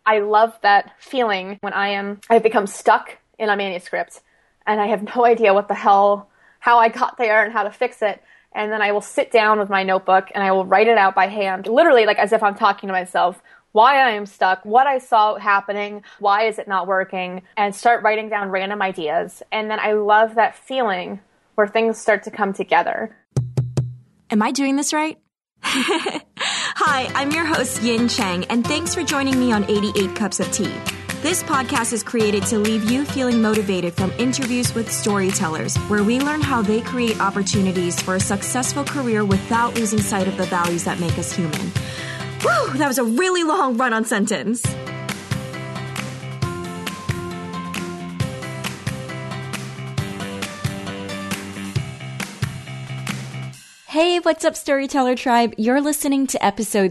I love that feeling when I've become stuck in a manuscript and I have no idea how I got there and how to fix it. And then I will sit down with my notebook and I will write it out by hand, literally like as if I'm talking to myself, why I am stuck, what I saw happening, why is it not working, and start writing down random ideas. And then I love that feeling where things start to come together. Am I doing this right? Hi, I'm your host, Yin Chang, and thanks for joining me on 88 Cups of Tea. This podcast is created to leave you feeling motivated from interviews with storytellers, where we learn how they create opportunities for a successful career without losing sight of the values that make us human. Whew, that was a really long run-on sentence. Hey, what's up, Storyteller Tribe? You're listening to episode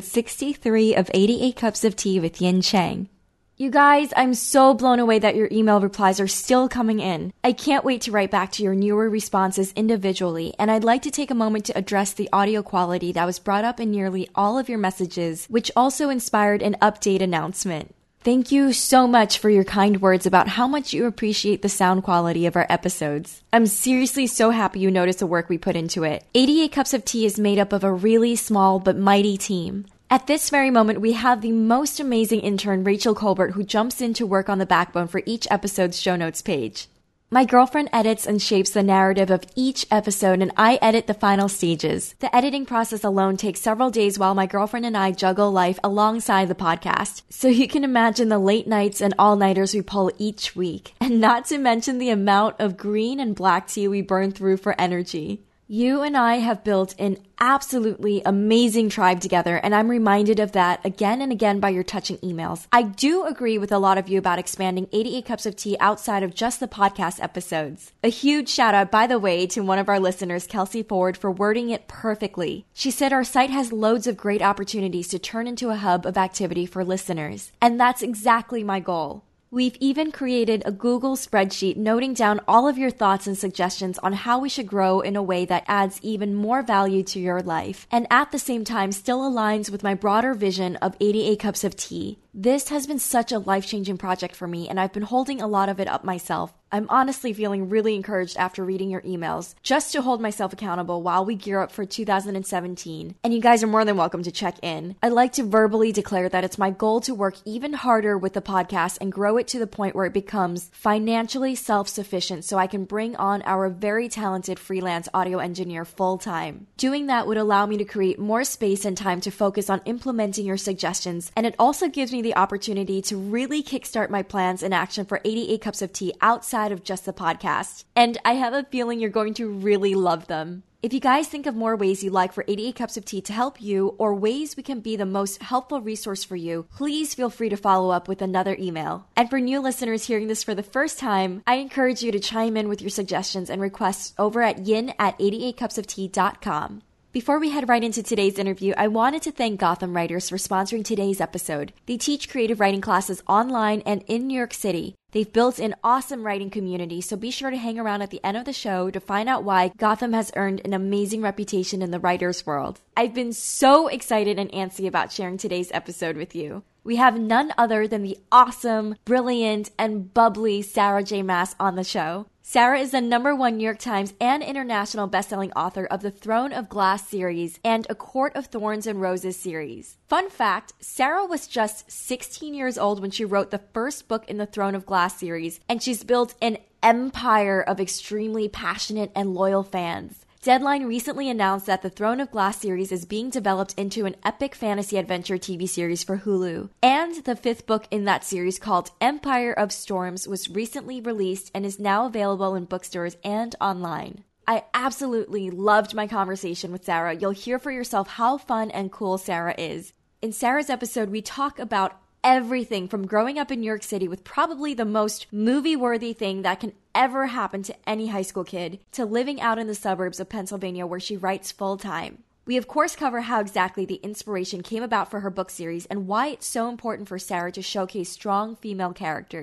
63 of 88 Cups of Tea with Yin Chang. You guys, I'm so blown away that your email replies are still coming in. I can't wait to write back to your newer responses individually, and I'd like to take a moment to address the audio quality that was brought up in nearly all of your messages, which also inspired an update announcement. Thank you so much for your kind words about how much you appreciate the sound quality of our episodes. I'm seriously so happy you noticed the work we put into it. 88 Cups of Tea is made up of a really small but mighty team. At this very moment, we have the most amazing intern, Rachel Colbert, who jumps in to work on the backbone for each episode's show notes page. My girlfriend edits and shapes the narrative of each episode, and I edit the final stages. The editing process alone takes several days while my girlfriend and I juggle life alongside the podcast. So you can imagine the late nights and all-nighters we pull each week. And not to mention the amount of green and black tea we burn through for energy. You and I have built an absolutely amazing tribe together, and I'm reminded of that again and again by your touching emails. I do agree with a lot of you about expanding 88 Cups of Tea outside of just the podcast episodes. A huge shout out, by the way, to one of our listeners, Kelsey Ford, for wording it perfectly. She said our site has loads of great opportunities to turn into a hub of activity for listeners, and that's exactly my goal. We've even created a Google spreadsheet noting down all of your thoughts and suggestions on how we should grow in a way that adds even more value to your life, and at the same time still aligns with my broader vision of 88 Cups of Tea. This has been such a life-changing project for me, and I've been holding a lot of it up myself. I'm honestly feeling really encouraged after reading your emails, just to hold myself accountable while we gear up for 2017. And you guys are more than welcome to check in. I'd like to verbally declare that it's my goal to work even harder with the podcast and grow it to the point where it becomes financially self-sufficient so I can bring on our very talented freelance audio engineer full-time. Doing that would allow me to create more space and time to focus on implementing your suggestions, and it also gives me the opportunity to really kickstart my plans in action for 88 Cups of Tea outside of just the podcast. And I have a feeling you're going to really love them. If you guys think of more ways you'd like for 88 Cups of Tea to help you, or ways we can be the most helpful resource for you, please feel free to follow up with another email. And for new listeners hearing this for the first time, I encourage you to chime in with your suggestions and requests over at yin@88cupsoftea.com. Before we head right into today's interview, I wanted to thank Gotham Writers for sponsoring today's episode. They teach creative writing classes online and in New York City. They've built an awesome writing community, so be sure to hang around at the end of the show to find out why Gotham has earned an amazing reputation in the writer's world. I've been so excited and antsy about sharing today's episode with you. We have none other than the awesome, brilliant, and bubbly Sarah J. Maas on the show. Sarah is the #1 New York Times and international bestselling author of the Throne of Glass series and A Court of Thorns and Roses series. Fun fact, Sarah was just 16 years old when she wrote the first book in the Throne of Glass series, and she's built an empire of extremely passionate and loyal fans. Deadline recently announced that the Throne of Glass series is being developed into an epic fantasy adventure TV series for Hulu. And the 5th book in that series, called Empire of Storms, was recently released and is now available in bookstores and online. I absolutely loved my conversation with Sarah. You'll hear for yourself how fun and cool Sarah is. In Sarah's episode, we talk about everything from growing up in New York City with probably the most movie-worthy thing that can ever happen to any high school kid, to living out in the suburbs of Pennsylvania where she writes full-time. We of course cover how exactly the inspiration came about for her book series and why it's so important for Sarah to showcase strong female characters.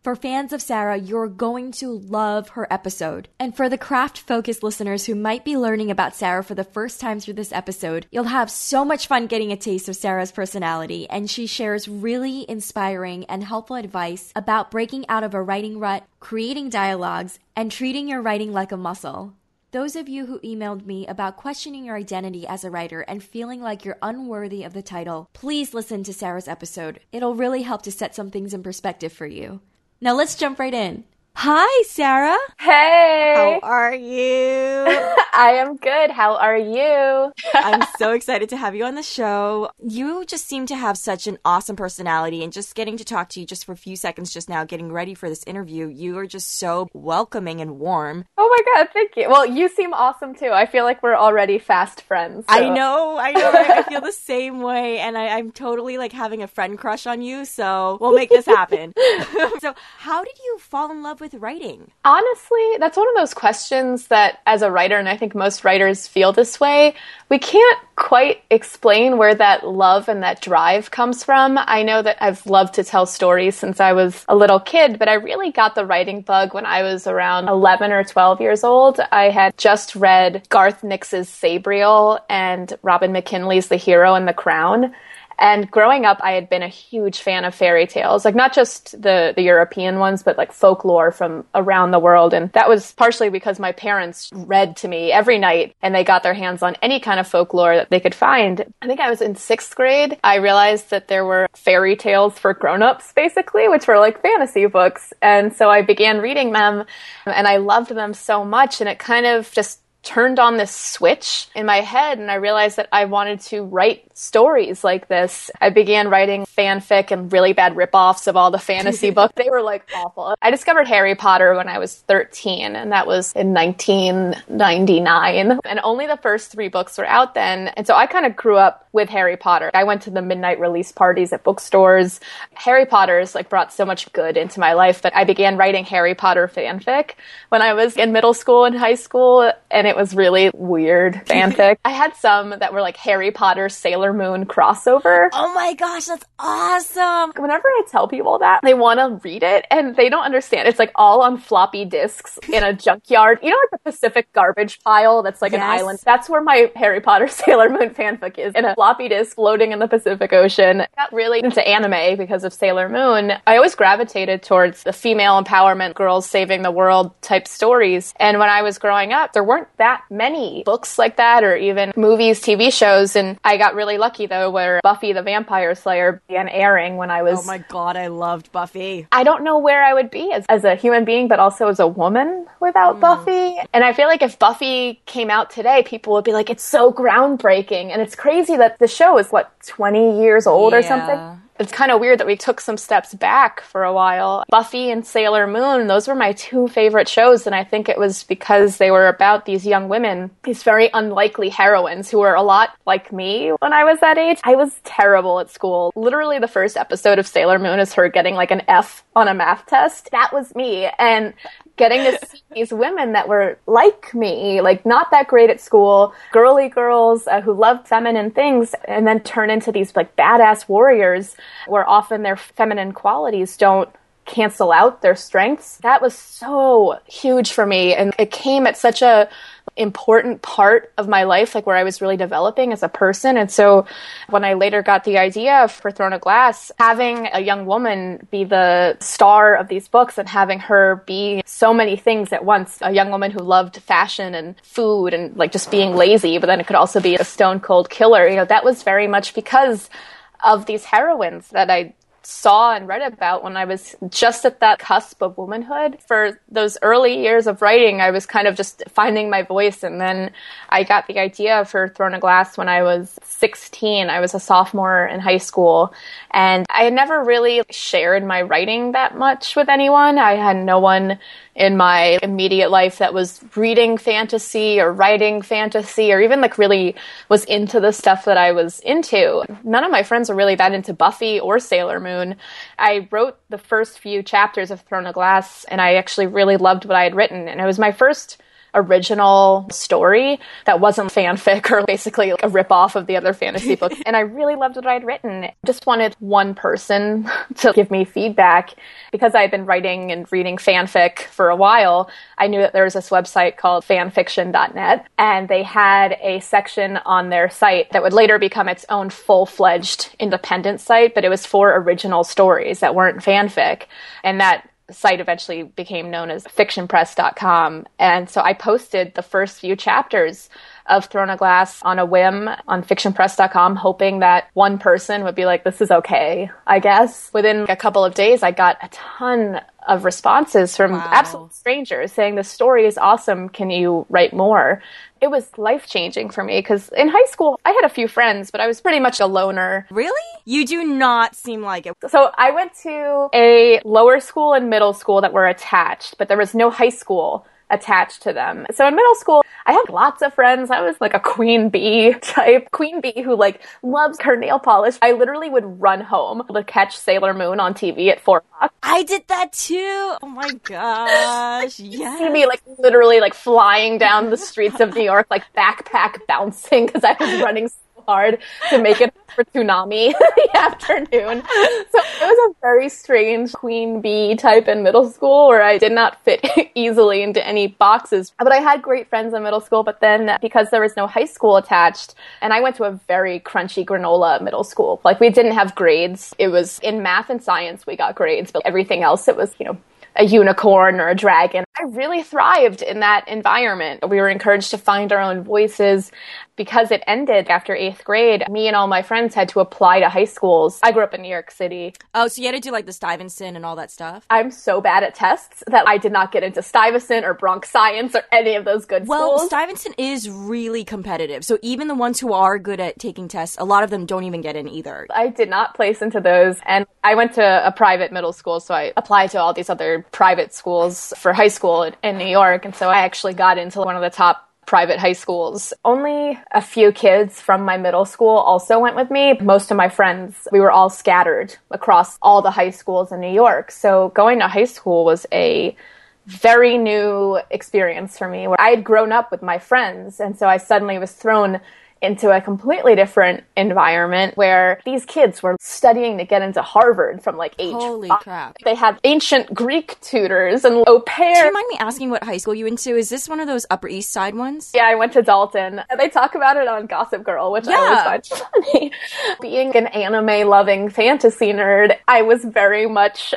For fans of Sarah, you're going to love her episode. And for the craft-focused listeners who might be learning about Sarah for the first time through this episode, you'll have so much fun getting a taste of Sarah's personality, and she shares really inspiring and helpful advice about breaking out of a writing rut, creating dialogues, and treating your writing like a muscle. Those of you who emailed me about questioning your identity as a writer and feeling like you're unworthy of the title, please listen to Sarah's episode. It'll really help to set some things in perspective for you. Now let's jump right in. Hi, Sarah. Hey. How are you? I am good. How are you? I'm so excited to have you on the show. You just seem to have such an awesome personality, and just getting to talk to you just for a few seconds just now, getting ready for this interview, you are just so welcoming and warm. Oh my God, thank you. Well, you seem awesome too. I feel like we're already fast friends. So. I know. I feel the same way, and I'm totally like having a friend crush on you, so we'll make this happen. So how did you fall in love with writing? Honestly, that's one of those questions that as a writer, and I think most writers feel this way, we can't quite explain where that love and that drive comes from. I know that I've loved to tell stories since I was a little kid, but I really got the writing bug when I was around 11 or 12 years old. I had just read Garth Nix's Sabriel and Robin McKinley's The Hero and the Crown. And growing up, I had been a huge fan of fairy tales, like not just the European ones, but like folklore from around the world. And that was partially because my parents read to me every night and they got their hands on any kind of folklore that they could find. I think I was in 6th grade. I realized that there were fairy tales for grown-ups, basically, which were like fantasy books. And so I began reading them and I loved them so much. And it kind of just turned on this switch in my head, and I realized that I wanted to write stories like this. I began writing fanfic and really bad ripoffs of all the fantasy books. They were like awful. I discovered Harry Potter when I was 13, and that was in 1999. And only the first 3 books were out then. And so I kind of grew up with Harry Potter. I went to the midnight release parties at bookstores. Harry Potter's like brought so much good into my life that I began writing Harry Potter fanfic when I was in middle school and high school, and it was really weird fanfic. I had some that were like Harry Potter Sailor Moon crossover. Oh my gosh, that's awesome. Whenever I tell people that, they want to read it and they don't understand. It's like all on floppy disks in a junkyard. You know, like the Pacific garbage pile that's like an island? That's where my Harry Potter Sailor Moon fanfic is, in a floppy disk floating in the Pacific Ocean. I got really into anime because of Sailor Moon. I always gravitated towards the female empowerment, girls saving the world type stories. And when I was growing up, there weren't that many books like that or even movies, TV shows. And I got really lucky though, where Buffy the Vampire Slayer began airing when I was... Oh my God, I loved Buffy. I don't know where I would be as a human being, but also as a woman without Buffy. And I feel like if Buffy came out today, people would be like, it's so groundbreaking. And it's crazy that the show is, 20 years old or something? It's kind of weird that we took some steps back for a while. Buffy and Sailor Moon, those were my 2 favorite shows, and I think it was because they were about these young women, these very unlikely heroines who were a lot like me when I was that age. I was terrible at school. Literally the first episode of Sailor Moon is her getting like an F on a math test. That was me. And getting to see these women that were like me, like not that great at school, girly girls who loved feminine things, and then turn into these like badass warriors where often their feminine qualities don't cancel out their strengths. That was so huge for me. And it came at such a important part of my life, like where I was really developing as a person. And so when I later got the idea for Throne of Glass, having a young woman be the star of these books and having her be so many things at once, a young woman who loved fashion and food and like just being lazy, but then it could also be a stone cold killer, that was very much because of these heroines that I saw and read about when I was just at that cusp of womanhood. For those early years of writing, I was kind of just finding my voice, and then I got the idea for Throne of Glass when I was 16. I was a sophomore in high school, and I had never really shared my writing that much with anyone. I had no one in my immediate life that was reading fantasy or writing fantasy or even like really was into the stuff that I was into. None of my friends were really that into Buffy or Sailor Moon. I wrote the first few chapters of Throne of Glass and I actually really loved what I had written. And it was my first original story that wasn't fanfic or basically a ripoff of the other fantasy books. And I really loved what I'd written. Just wanted one person to give me feedback. Because I had been writing and reading fanfic for a while, I knew that there was this website called fanfiction.net, and they had a section on their site that would later become its own full-fledged independent site, but it was for original stories that weren't fanfic. And that site eventually became known as fictionpress.com. And so I posted the first few chapters of Throne of Glass on a whim on fictionpress.com, hoping that one person would be like, this is okay, I guess. Within a couple of days, I got a ton of responses from absolute strangers saying, the story is awesome. Can you write more? It was life-changing for me because in high school, I had a few friends, but I was pretty much a loner. Really? You do not seem like it. So I went to a lower school and middle school that were attached, but there was no high school attached to them. So in middle school, I had lots of friends. I was like a queen bee type. Queen bee who like loves her nail polish. I literally would run home to catch Sailor Moon on TV at 4 o'clock. I did that too. Oh my gosh. Yes. See me like literally like flying down the streets of New York, like backpack bouncing because I was running so hard to make it for Toonami in the afternoon. So it was a very strange queen bee type in middle school where I did not fit easily into any boxes. But I had great friends in middle school, but then because there was no high school attached, and I went to a very crunchy granola middle school. Like we didn't have grades. It was in math and science we got grades, but everything else it was, a unicorn or a dragon. I really thrived in that environment. We were encouraged to find our own voices. Because it ended after 8th grade, me and all my friends had to apply to high schools. I grew up in New York City. Oh, so you had to do like the Stuyvesant and all that stuff? I'm so bad at tests that I did not get into Stuyvesant or Bronx Science or any of those good schools. Well, Stuyvesant is really competitive. So even the ones who are good at taking tests, a lot of them don't even get in either. I did not place into those. And I went to a private middle school, so I applied to all these other private schools for high school in New York. And so I actually got into one of the top private high schools. Only a few kids from my middle school also went with me. Most of my friends, we were all scattered across all the high schools in New York. So going to high school was a very new experience for me where I had grown up with my friends. And so I suddenly was thrown into a completely different environment where these kids were studying to get into Harvard from like age 5. Crap. They had ancient Greek tutors and au pair. Do you mind me asking what high school you went to? Is this one of those Upper East Side ones? Yeah, I went to Dalton. They talk about it on Gossip Girl, which I always find funny. Being an anime-loving fantasy nerd, I was very much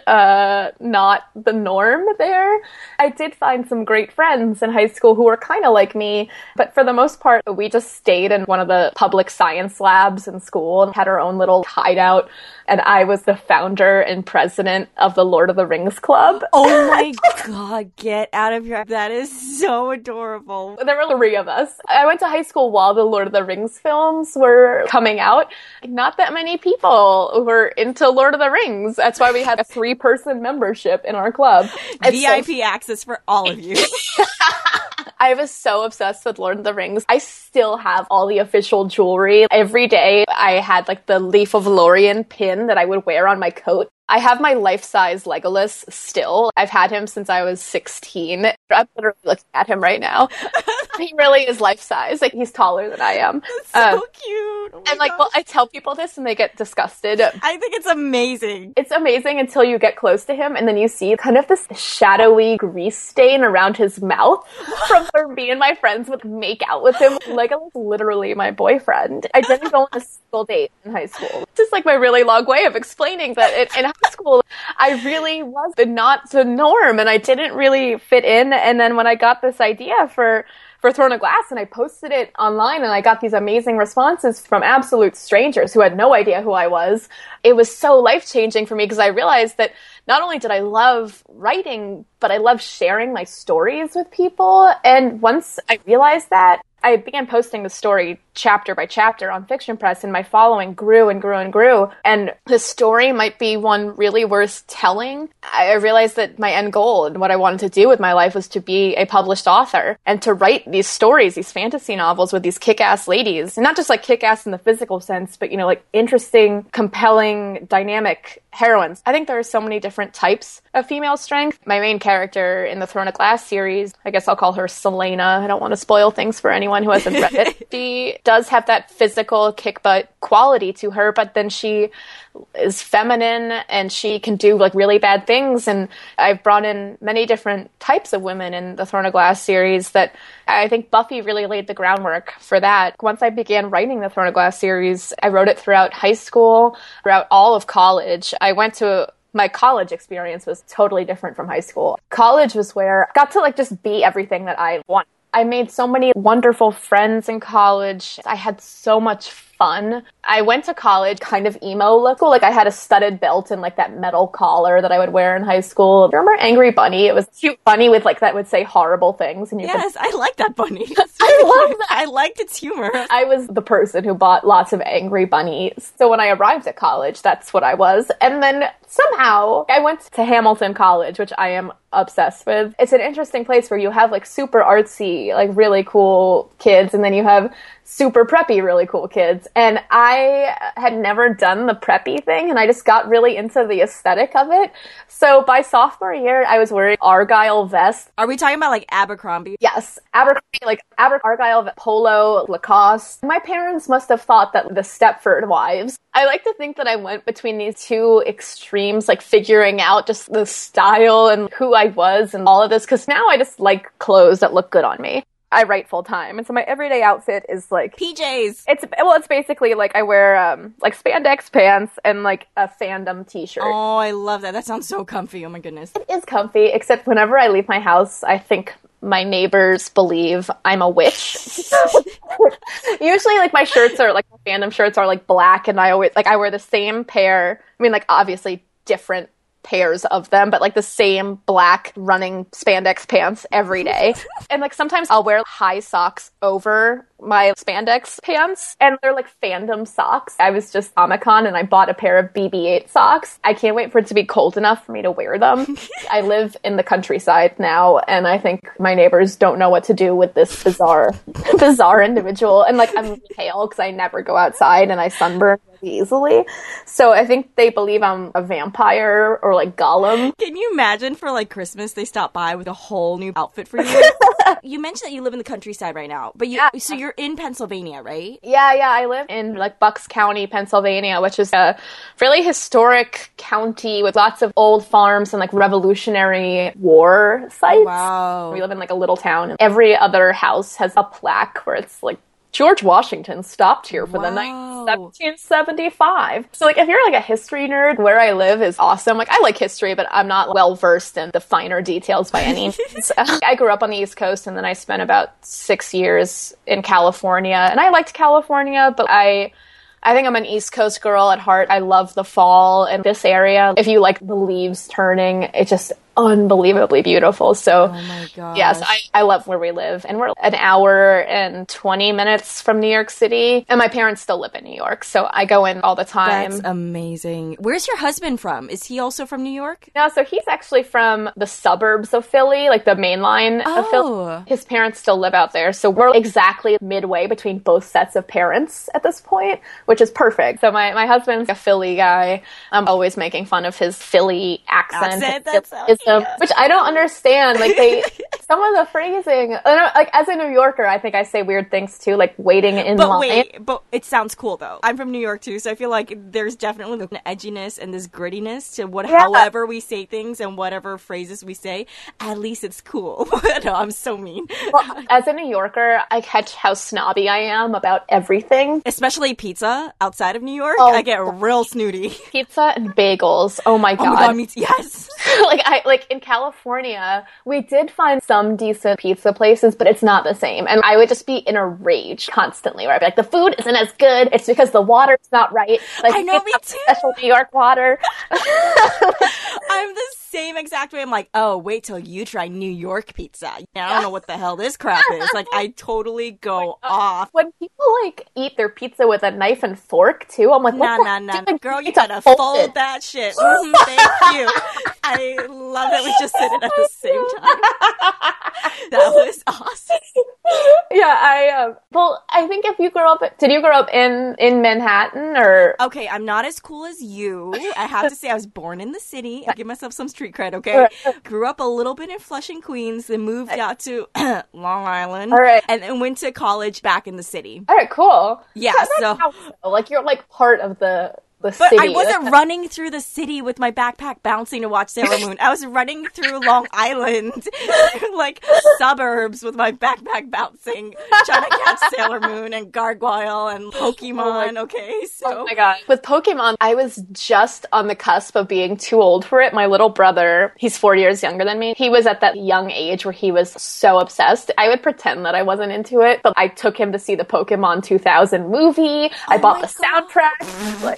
not the norm there. I did find some great friends in high school who were kind of like me, but for the most part, we just stayed in one of the public science labs in school and had our own little hideout. And I was the founder and president of the Lord of the Rings Club. Oh my God, get out of here. That is so adorable. There were 3 of us. I went to high school while the Lord of the Rings films were coming out. Not that many people were into Lord of the Rings. That's why we had a 3-person membership in our club. VIP access for all of you. I was so obsessed with Lord of the Rings. I still have all the official jewelry. Every day I had like the Leaf of Lorien pin that I would wear on my coat. I have my life-size Legolas still. I've had him since I was 16. I'm literally looking at him right now. He really is life-size. Like, he's taller than I am. That's so cute. Oh and, like, well, I tell people this and they get disgusted. I think it's amazing. It's amazing until you get close to him and then you see kind of this shadowy grease stain around his mouth from where me and my friends would make out with him. Legolas is literally my boyfriend. I didn't go on a single date in high school. It's just like my really long way of explaining that in high school, I really was not the norm and I didn't really fit in. And then when I got this idea for Throne of Glass and I posted it online and I got these amazing responses from absolute strangers who had no idea who I was, it was so life-changing for me because I realized that not only did I love writing, but I love sharing my stories with people. And once I realized that, I began posting the story chapter by chapter on Fiction Press, and my following grew and grew and grew. And the story might be one really worth telling. I realized that my end goal and what I wanted to do with my life was to be a published author and to write these stories, these fantasy novels with these kick-ass ladies. And not just like kick-ass in the physical sense, but, you know, like interesting, compelling, dynamic heroines. I think there are so many different types of female strength. My main character in the Throne of Glass series, I guess I'll call her Selena. I don't want to spoil things for anyone who hasn't read it. She does have that physical kick-butt quality to her, but then she is feminine and she can do like really bad things. And I've brought in many different types of women in the Throne of Glass series that I think Buffy really laid the groundwork for that. Once I began writing the Throne of Glass series, I wrote it throughout high school, throughout all of college. My college experience was totally different from high school. College was where I got to like just be everything that I wanted. I made so many wonderful friends in college. I had so much fun. I went to college kind of emo look. Like I had a studded belt and like that metal collar that I would wear in high school. Remember Angry Bunny? It was a cute bunny with like that would say horrible things. And I like that bunny. I love that. I liked its humor. I was the person who bought lots of Angry Bunnies. So when I arrived at college, that's what I was. And then somehow I went to Hamilton College, which I am obsessed with. It's an interesting place where you have like super artsy, like really cool kids, and then you have super preppy, really cool kids. And I had never done the preppy thing, and I just got really into the aesthetic of it. So by sophomore year, I was wearing Argyle vest. Are we talking about like Abercrombie? Yes. Abercrombie, like Argyle polo, Lacoste. My parents must have thought that the Stepford Wives. I like to think that I went between these two extremes, like figuring out just the style and who I was and all of this, because now I just like clothes that look good on me. I write full time, and so my everyday outfit is like PJs. It's basically like I wear like spandex pants and like a fandom t-shirt. Oh, I love that. That sounds so comfy. Oh my goodness. It is comfy, except whenever I leave my house, I think my neighbors believe I'm a witch. Usually, like my shirts are like fandom shirts are like black, and I wear the same pair. I mean, like obviously different pairs of them, but like the same black running spandex pants every day. And like sometimes I'll wear high socks over my spandex pants, and they're like fandom socks. I was just Comic-Con and I bought a pair of BB-8 socks. I can't wait for it to be cold enough for me to wear them. I live in the countryside now, and I think my neighbors don't know what to do with this bizarre individual. And like I'm pale because I never go outside and I sunburn easily. So I think they believe I'm a vampire or like Gollum. Can you imagine for like Christmas they stop by with a whole new outfit for you? You mentioned that you live in the countryside right now, but so you're in Pennsylvania, right? Yeah, I live in like Bucks County, Pennsylvania, which is a really historic county with lots of old farms and like Revolutionary War sites. Wow. We live in like a little town, and every other house has a plaque where it's like George Washington stopped here for the night 1775. So like if you're like a history nerd, where I live is awesome. Like I like history, but I'm not well versed in the finer details by any means. I grew up on the East Coast, and then I spent about 6 years in California, and I liked California, but I think I'm an East Coast girl at heart. I love the fall in this area. If you like the leaves turning, it's just unbelievably beautiful. So, oh my gosh. Yes, I love where we live. And we're an hour and 20 minutes from New York City. And my parents still live in New York, so I go in all the time. That's amazing. Where's your husband from? Is he also from New York? No, so he's actually from the suburbs of Philly, like the main line of Philly. His parents still live out there. So we're exactly midway between both sets of parents at this point, which is perfect. So my husband's a Philly guy. I'm always making fun of his Philly accent. That's which I don't understand. Like some of the phrasing, like as a New Yorker, I think I say weird things too, like waiting in line. But it sounds cool though. I'm from New York too, so I feel like there's definitely an edginess and this grittiness to however we say things and whatever phrases we say. At least it's cool. No, I'm so mean. Well, as a New Yorker, I catch how snobby I am about everything. Especially pizza outside of New York. I get real snooty. Pizza and bagels. Oh my god. Oh my god, yes. Like in California, we did find some decent pizza places, but it's not the same. And I would just be in a rage constantly, where I'd be like, the food isn't as good. It's because the water's not right. Like, I know, me too. Special New York water. I'm the same same exact way. I'm like, oh, wait till you try New York pizza. I don't know what the hell this crap is. Like, I totally go off. When people like eat their pizza with a knife and fork too, I'm like, nah. Girl, you gotta fold that shit. Thank you. I love that we just said it at the same time. That was awesome. Yeah, well, I think if you did you grow up in Manhattan or? Okay, I'm not as cool as you. I have to say I was born in the city. I give myself some street cred, okay? Grew up a little bit in Flushing, Queens, then moved out to Long Island. All right. And then went to college back in the city. All right, cool. Yeah, so like you're like part of the But city. I wasn't running through the city with my backpack bouncing to watch Sailor Moon. I was running through Long Island, like suburbs with my backpack bouncing, trying to catch Sailor Moon and Gargoyle and Pokemon, okay? So. Oh my god. With Pokemon, I was just on the cusp of being too old for it. My little brother, he's 4 years younger than me, he was at that young age where he was so obsessed. I would pretend that I wasn't into it, but I took him to see the Pokemon 2000 movie. I bought the soundtrack. Like,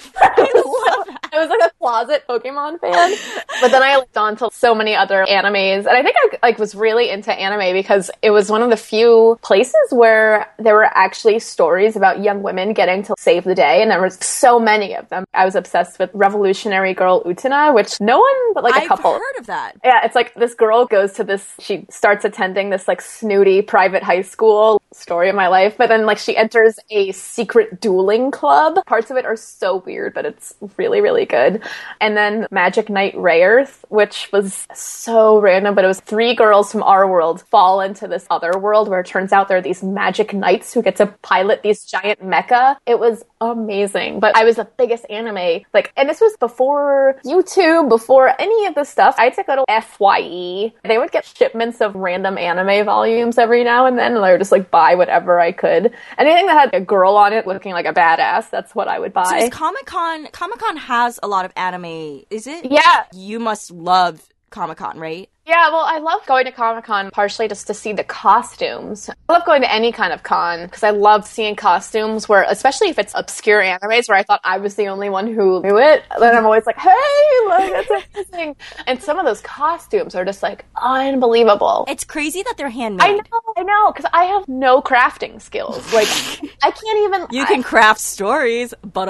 I was like a closet Pokemon fan, but then I looked on to so many other animes, and I think I was really into anime because it was one of the few places where there were actually stories about young women getting to save the day, and there was so many of them. I was obsessed with Revolutionary Girl Utena, which no one but like a couple. I've heard of that. Yeah, it's like this girl goes to she starts attending this like snooty private high school, story of my life, but then like she enters a secret dueling club. Parts of it are so weird, but it's really, really good. And then Magic Knight Rayearth, which was so random, but it was 3 girls from our world fall into this other world where it turns out there are these magic knights who get to pilot these giant mecha. It was amazing. But I was the biggest anime, and this was before YouTube, before any of this stuff. I had to go to FYE. They would get shipments of random anime volumes every now and then, and I would just buy whatever I could. Anything that had a girl on it looking like a badass, that's what I would buy. So is Comic-Con has a lot of anime, is it? Yeah. You must love Comic-Con, right? Yeah, well, I love going to Comic-Con partially just to see the costumes. I love going to any kind of con because I love seeing costumes where, especially if it's obscure animes where I thought I was the only one who knew it, then I'm always like, hey, look, that's amazing. And some of those costumes are just unbelievable. It's crazy that they're handmade. I know, because I have no crafting skills. I can't even... You can craft stories, but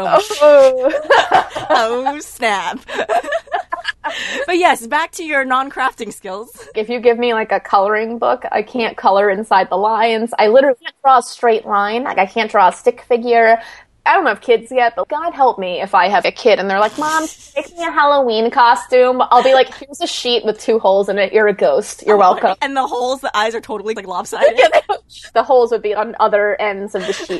oh snap. But yes, back to your non-crafting skills. If you give me a coloring book, I can't color inside the lines. I literally can't draw a straight line. I can't draw a stick figure. I don't have kids yet, but God help me if I have a kid and they're like, Mom, make me a Halloween costume. I'll be like, here's a sheet with 2 holes in it. You're a ghost. You're welcome. And the holes, the eyes are totally lopsided. Yeah, the holes would be on other ends of the sheet.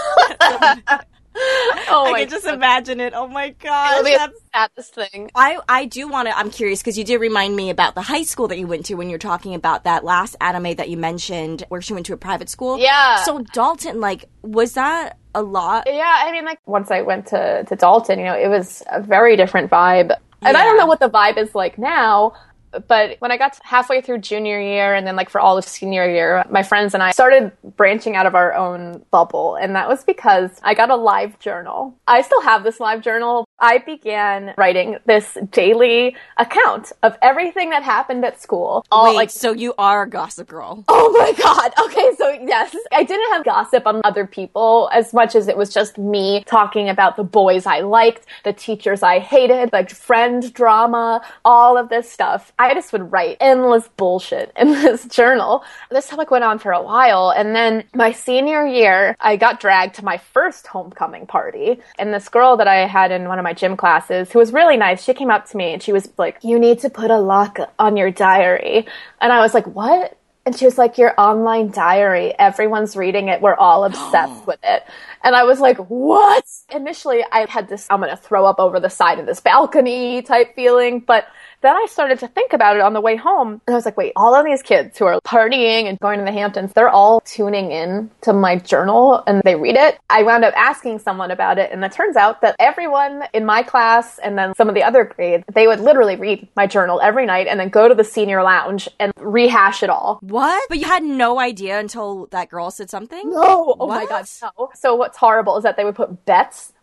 I can just imagine it. Oh my gosh. That's the saddest thing. I do want to, I'm curious because you did remind me about the high school that you went to when you're talking about that last anime that you mentioned where she went to a private school. Yeah. So Dalton, was that a lot? Yeah, I mean, once I went to Dalton, it was a very different vibe. And Yeah. I don't know what the vibe is like now, but when I got halfway through junior year and then for all of senior year, my friends and I started branching out of our own bubble. And that was because I got a live journal. I still have this live journal. I began writing this daily account of everything that happened at school. So you are a gossip girl. Oh my God. Okay, so yes, I didn't have gossip on other people as much as it was just me talking about the boys I liked, the teachers I hated, friend drama, all of this stuff. I just would write endless bullshit in this journal. This topic went on for a while, and then my senior year, I got dragged to my first homecoming party, and this girl that I had in one of my gym classes, who was really nice, she came up to me and she was like, you need to put a lock on your diary. And I was like, what? And she was like, your online diary, everyone's reading it, we're all obsessed with it. And I was like, what? Initially, I had this, I'm going to throw up over the side of this balcony type feeling, but then I started to think about it on the way home, and I was like, wait, all of these kids who are partying and going to the Hamptons, they're all tuning in to my journal, and they read it. I wound up asking someone about it, and it turns out that everyone in my class, and then some of the other grades, they would literally read my journal every night, and then go to the senior lounge and rehash it all. What? But you had no idea until that girl said something? No! Oh What? my God, no. So what's horrible is that they would put bets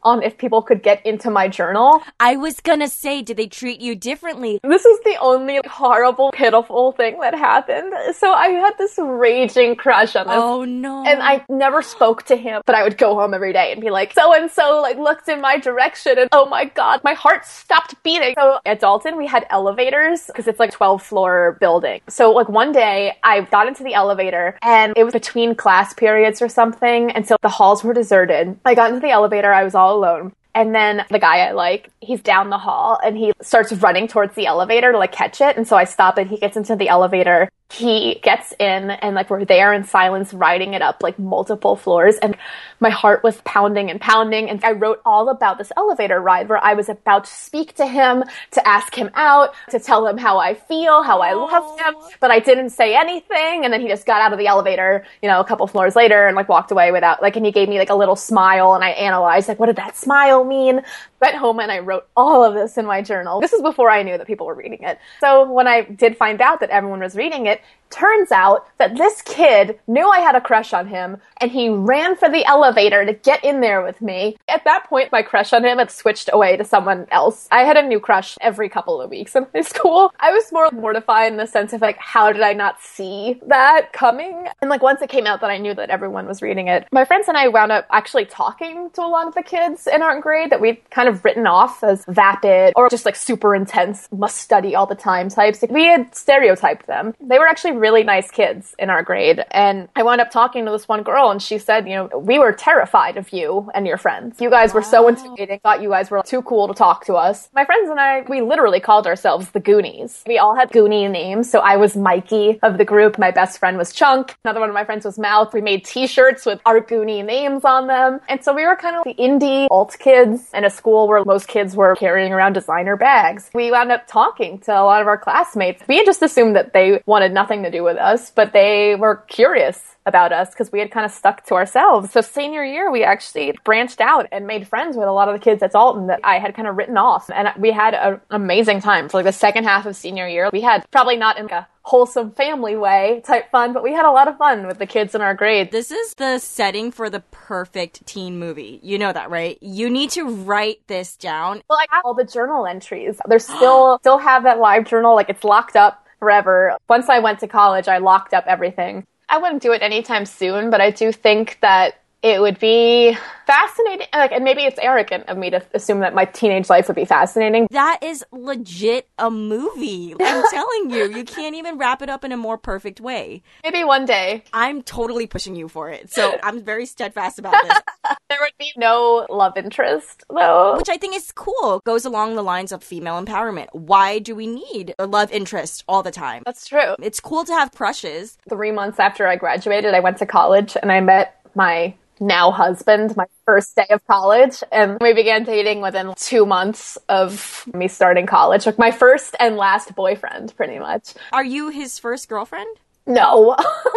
on if people could get into my journal. I was gonna say, did they treat you differently? This is the only horrible, pitiful thing that happened. So I had this raging crush on this. Oh no. And I never spoke to him, but I would go home every day and be like, so-and-so like looked in my direction and oh my God, my heart stopped beating. So at Dalton, we had elevators because it's like a 12-floor building. So like one day I got into the elevator and it was between class periods or something. And so the halls were deserted. I got into the elevator. I was all alone. And then the guy I like, he's down the hall and he starts running towards the elevator to like catch it. And so I stop it. He gets into the elevator. He gets in and like we're there in silence riding it up like multiple floors. And my heart was pounding and pounding. And I wrote all about this elevator ride where I was about to speak to him, to ask him out, to tell him how I feel, how I love him. But I didn't say anything. And then he just got out of the elevator, you know, a couple floors later and like walked away without like, and he gave me like a little smile and I analyzed like, what did that smile mean? Went home and I wrote all of this in my journal. This is before I knew that people were reading it. So when I did find out that everyone was reading it, turns out that this kid knew I had a crush on him and he ran for the elevator to get in there with me. At that point, my crush on him had switched away to someone else. I had a new crush every couple of weeks in high school. I was more mortified in the sense of like, how did I not see that coming? And like once it came out that I knew that everyone was reading it, my friends and I wound up actually talking to a lot of the kids in our grade that we'd kind of written off as vapid or just like super intense, must study all the time types. Like, we had stereotyped them. They were actually really nice kids in our grade. And I wound up talking to this one girl and she said, you know, we were terrified of you and your friends. You guys were so intimidating, thought you guys were too cool to talk to us. My friends and I, we literally called ourselves the Goonies. We all had Goonie names. So I was Mikey of the group. My best friend was Chunk. Another one of my friends was Mouth. We made t-shirts with our Goonie names on them. And so we were kind of the indie alt kids in a school where most kids were carrying around designer bags. We wound up talking to a lot of our classmates. We had just assumed that they wanted nothing to do with us, but they were curious about us because we had kind of stuck to ourselves. So senior year, we actually branched out and made friends with a lot of the kids at Dalton that I had kind of written off. And we had an amazing time for like the second half of senior year. We had probably not in like a wholesome family way type fun, but we had a lot of fun with the kids in our grade. This is the setting for the perfect teen movie. You know that, right? You need to write this down. Well, I have all the journal entries. There's still have that live journal. Like, it's locked up forever. Once I went to college, I locked up everything. I wouldn't do it anytime soon, but I do think that it would be fascinating. Like, and maybe it's arrogant of me to assume that my teenage life would be fascinating. That is legit a movie. I'm telling you, you can't even wrap it up in a more perfect way. Maybe one day. I'm totally pushing you for it. So I'm very steadfast about this. There would be no love interest, though. Which I think is cool. Goes along the lines of female empowerment. Why do we need a love interest all the time? That's true. It's cool to have crushes. 3 months after I graduated, I went to college and I met my now husband, my first day of college, and we began dating within 2 months of me starting college. Like, my first and last boyfriend, pretty much. Are you his first girlfriend? No.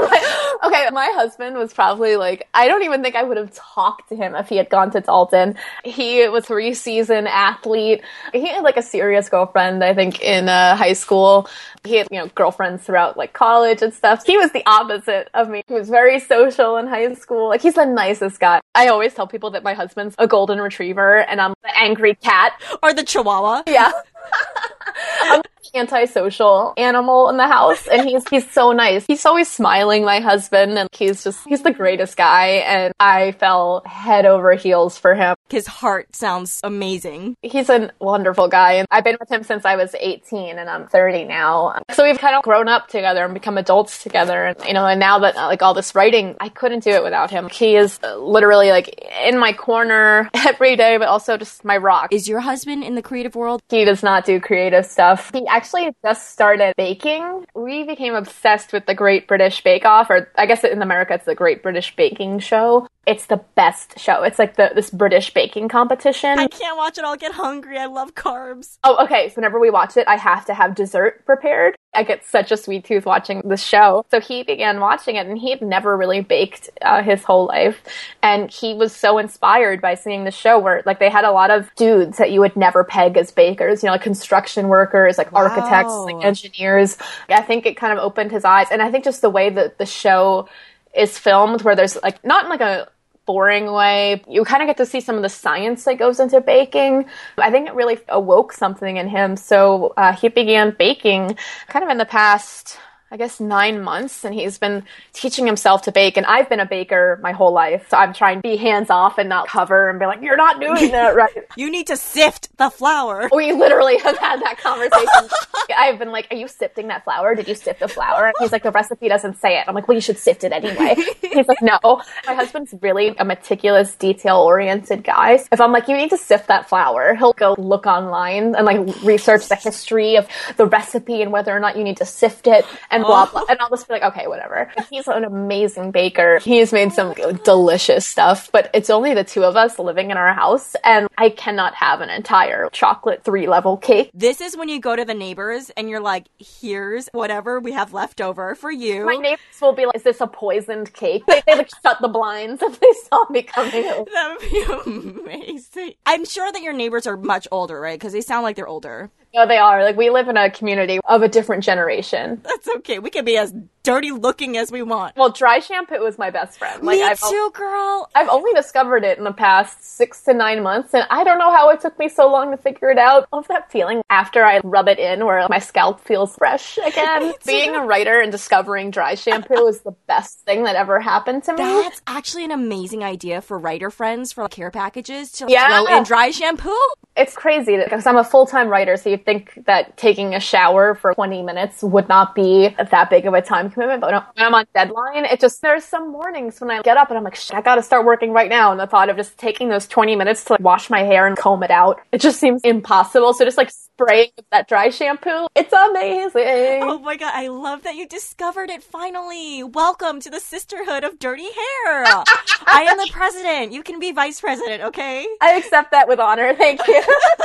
Okay, my husband was probably like, I don't even think I would have talked to him if he had gone to Dalton. He was a 3-season athlete. He had like a serious girlfriend, I think, in high school. He had, you know, girlfriends throughout like college and stuff. He was the opposite of me. He was very social in high school. Like, he's the nicest guy. I always tell people that my husband's a golden retriever and I'm the angry cat. Or the chihuahua. Yeah. I'm the antisocial animal in the house, and he's so nice. He's always smiling, my husband, and he's the greatest guy, and I fell head over heels for him. His heart sounds amazing. He's a wonderful guy, and I've been with him since I was 18, and I'm 30 now. So we've kind of grown up together and become adults together, and, you know, and now that, like, all this writing, I couldn't do it without him. He is literally, like, in my corner every day, but also just my rock. Is your husband in the creative world? He does not do creative stuff. He actually just started baking. We became obsessed with the Great British Bake Off, or I guess in America it's the Great British Baking Show. It's the best show. It's like this British baking competition. I can't watch it. I'll get hungry. I love carbs. Oh, okay. So whenever we watch it, I have to have dessert prepared. I get such a sweet tooth watching the show. So he began watching it, and he had never really baked his whole life. And he was so inspired by seeing the show where, like, they had a lot of dudes that you would never peg as bakers, you know, like construction workers, like architects, like engineers. I think it kind of opened his eyes. And I think just the way that the show is filmed, where there's, like, not in like a boring way. You kind of get to see some of the science that goes into baking. I think it really awoke something in him. So he began baking kind of in the past, I guess, 9 months, and he's been teaching himself to bake. And I've been a baker my whole life, so I'm trying to be hands off and not cover and be like, you're not doing that right. You need to sift the flour. We literally have had that conversation. I've been like, are you sifting that flour? Did you sift the flour? And he's like, the recipe doesn't say it. I'm like, well, you should sift it anyway. He's like, no. My husband's really a meticulous, detail-oriented guy. If I'm like, you need to sift that flour, he'll go look online and like research the history of the recipe and whether or not you need to sift it. And blah, blah. And I'll just be like, okay, whatever. He's an amazing baker. He's made some delicious stuff, but it's only the two of us living in our house, and I cannot have an entire chocolate 3-level cake. This is when you go to the neighbors and you're like, here's whatever we have left over for you. My neighbors will be like, is this a poisoned cake? They like shut the blinds if they saw me coming over. That would be amazing. I'm sure that your neighbors are much older, right? Because they sound like they're older. No, they are. Like, we live in a community of a different generation. That's okay. We can be as dirty looking as we want. Well, dry shampoo is my best friend. Like, Me too, girl. I've only discovered it in the past 6 to 9 months, and I don't know how it took me so long to figure it out. I love that feeling after I rub it in where my scalp feels fresh again. Being a writer and discovering dry shampoo is the best thing that ever happened to me. That's actually an amazing idea for writer friends for care packages to throw in dry shampoo. It's crazy because I'm a full-time writer, so you'd think that taking a shower for 20 minutes would not be that big of a time commitment. But when I'm on deadline, there's some mornings when I get up and I'm like, shit, I gotta start working right now. And the thought of just taking those 20 minutes to wash my hair and comb it out, it just seems impossible. So just like spraying that dry shampoo, it's amazing. Oh my God, I love that you discovered it finally. Welcome to the sisterhood of dirty hair. I am the president. You can be vice president, okay? I accept that with honor. Thank you.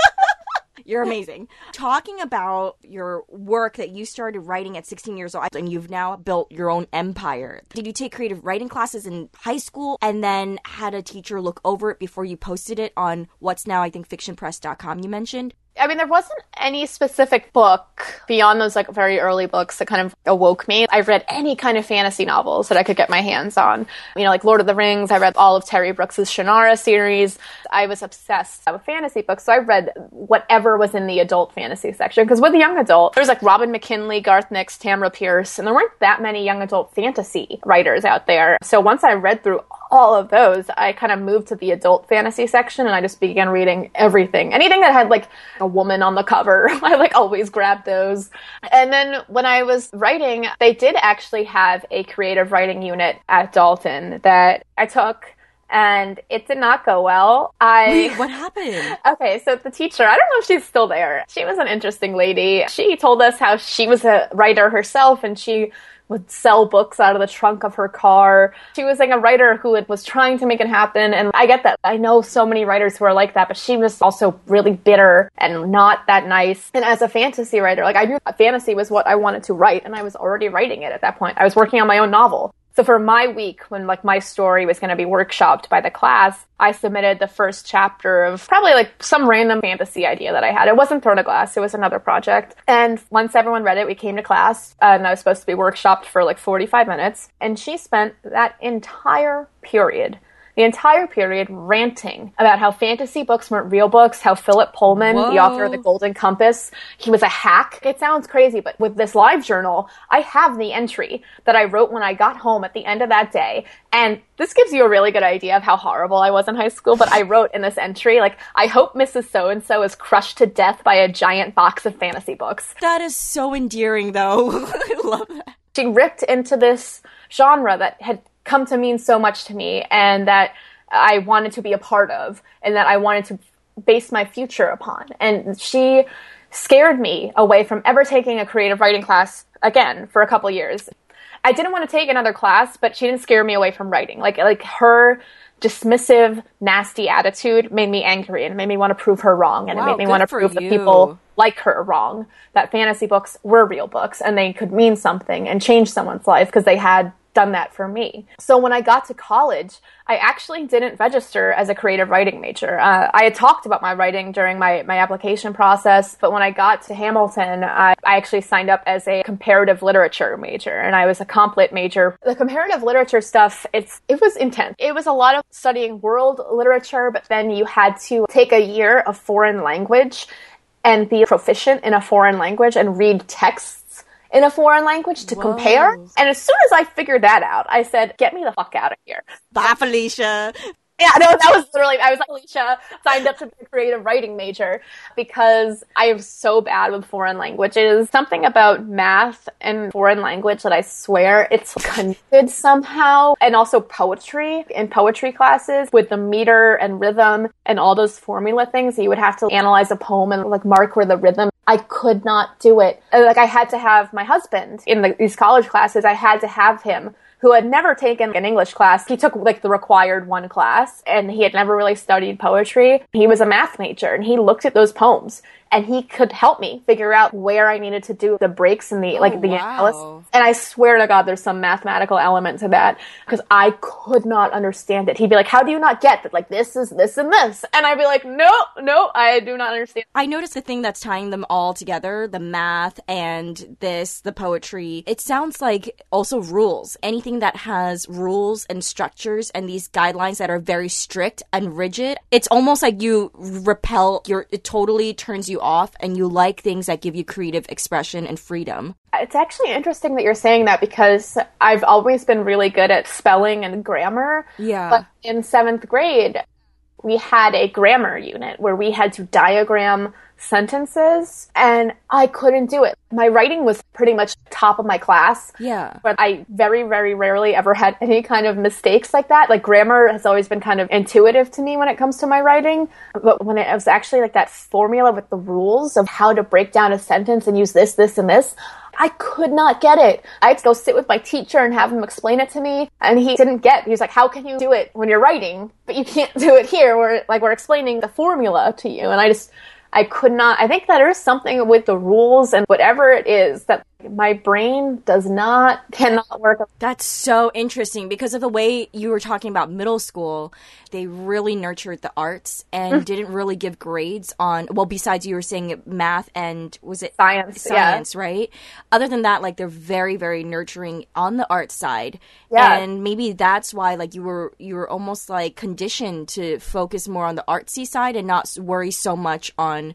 You're amazing. Talking about your work that you started writing at 16 years old and you've now built your own empire. Did you take creative writing classes in high school and then had a teacher look over it before you posted it on what's now, I think, fictionpress.com you mentioned? I mean, there wasn't any specific book beyond those like very early books that kind of awoke me. I've read any kind of fantasy novels that I could get my hands on. You know, like Lord of the Rings. I read all of Terry Brooks' Shannara series. I was obsessed with fantasy books, so I read whatever was in the adult fantasy section. Because with young adult, there's like Robin McKinley, Garth Nix, Tamra Pierce, and there weren't that many young adult fantasy writers out there. So once I read through all of those, I kind of moved to the adult fantasy section and I just began reading everything. Anything that had like a woman on the cover, I like always grabbed those. And then when I was writing, they did actually have a creative writing unit at Dalton that I took, and it did not go well. Wait, what happened? Okay, so the teacher, I don't know if she's still there. She was an interesting lady. She told us how she was a writer herself and she would sell books out of the trunk of her car. She was like a writer who was trying to make it happen. And I get that. I know so many writers who are like that, but she was also really bitter and not that nice. And as a fantasy writer, like I knew fantasy was what I wanted to write, and I was already writing it at that point. I was working on my own novel. So for my week, when like my story was going to be workshopped by the class, I submitted the first chapter of probably like some random fantasy idea that I had. It wasn't Throne of Glass. It was another project. And once everyone read it, we came to class and I was supposed to be workshopped for like 45 minutes. And she spent that entire period ranting about how fantasy books weren't real books, how Philip Pullman, the author of The Golden Compass, he was a hack. It sounds crazy, but with this live journal, I have the entry that I wrote when I got home at the end of that day. And this gives you a really good idea of how horrible I was in high school, but I wrote in this entry, like, I hope Mrs. So-and-so is crushed to death by a giant box of fantasy books. That is so endearing, though. I love that. She ripped into this genre that had come to mean so much to me and that I wanted to be a part of and that I wanted to base my future upon. And she scared me away from ever taking a creative writing class again for a couple years. I didn't want to take another class, but she didn't scare me away from writing. Like her dismissive, nasty attitude made me angry and made me want to prove her wrong. And it made me want to prove that people like her wrong, that fantasy books were real books and they could mean something and change someone's life because they had done that for me. So when I got to college, I actually didn't register as a creative writing major. I had talked about my writing during my application process, but when I got to Hamilton, I actually signed up as a comparative literature major, and I was a comp lit major. The comparative literature stuff, it was intense. It was a lot of studying world literature, but then you had to take a year of foreign language and be proficient in a foreign language and read texts in a foreign language to compare. And as soon as I figured that out, I said, get me the fuck out of here. Bye, Felicia. Yeah, no, that was literally, I was like, Alicia, signed up to be a creative writing major because I am so bad with foreign languages. Something about math and foreign language that I swear it's connected somehow. And also poetry in poetry classes with the meter and rhythm and all those formula things. You would have to analyze a poem and like mark where the rhythm. I could not do it. Like I had to have my husband in these college classes. I had to have him, who had never taken an English class. He took like the required one class and he had never really studied poetry. He was a math major and he looked at those poems and he could help me figure out where I needed to do the breaks and the analysis. And I swear to God, there's some mathematical element to that because I could not understand it. He'd be like, how do you not get that? Like, this is this and this. And I'd be like, no, I do not understand. I noticed the thing that's tying them all together, the math and the poetry. It sounds like also rules. Anything that has rules and structures and these guidelines that are very strict and rigid, it's almost like you repel, it totally turns you off and you like things that give you creative expression and freedom. It's actually interesting that you're saying that because I've always been really good at spelling and grammar. Yeah. But in 7th grade, we had a grammar unit where we had to diagram sentences and I couldn't do it. My writing was pretty much top of my class. Yeah. But I very, very rarely ever had any kind of mistakes like that. Like grammar has always been kind of intuitive to me when it comes to my writing. But when it was actually like that formula with the rules of how to break down a sentence and use this, this, and this, I could not get it. I had to go sit with my teacher and have him explain it to me. And he didn't get it. He was like, how can you do it when you're writing, but you can't do it here where like we're explaining the formula to you? And I could not. I think that there's something with the rules and whatever it is that my brain cannot work. That's so interesting because of the way you were talking about middle school. They really nurtured the arts and didn't really give grades on, well, besides you were saying math and was it science, yeah. Right? Other than that, like they're very, very nurturing on the art side. Yeah. And maybe that's why like you were almost like conditioned to focus more on the artsy side and not worry too much on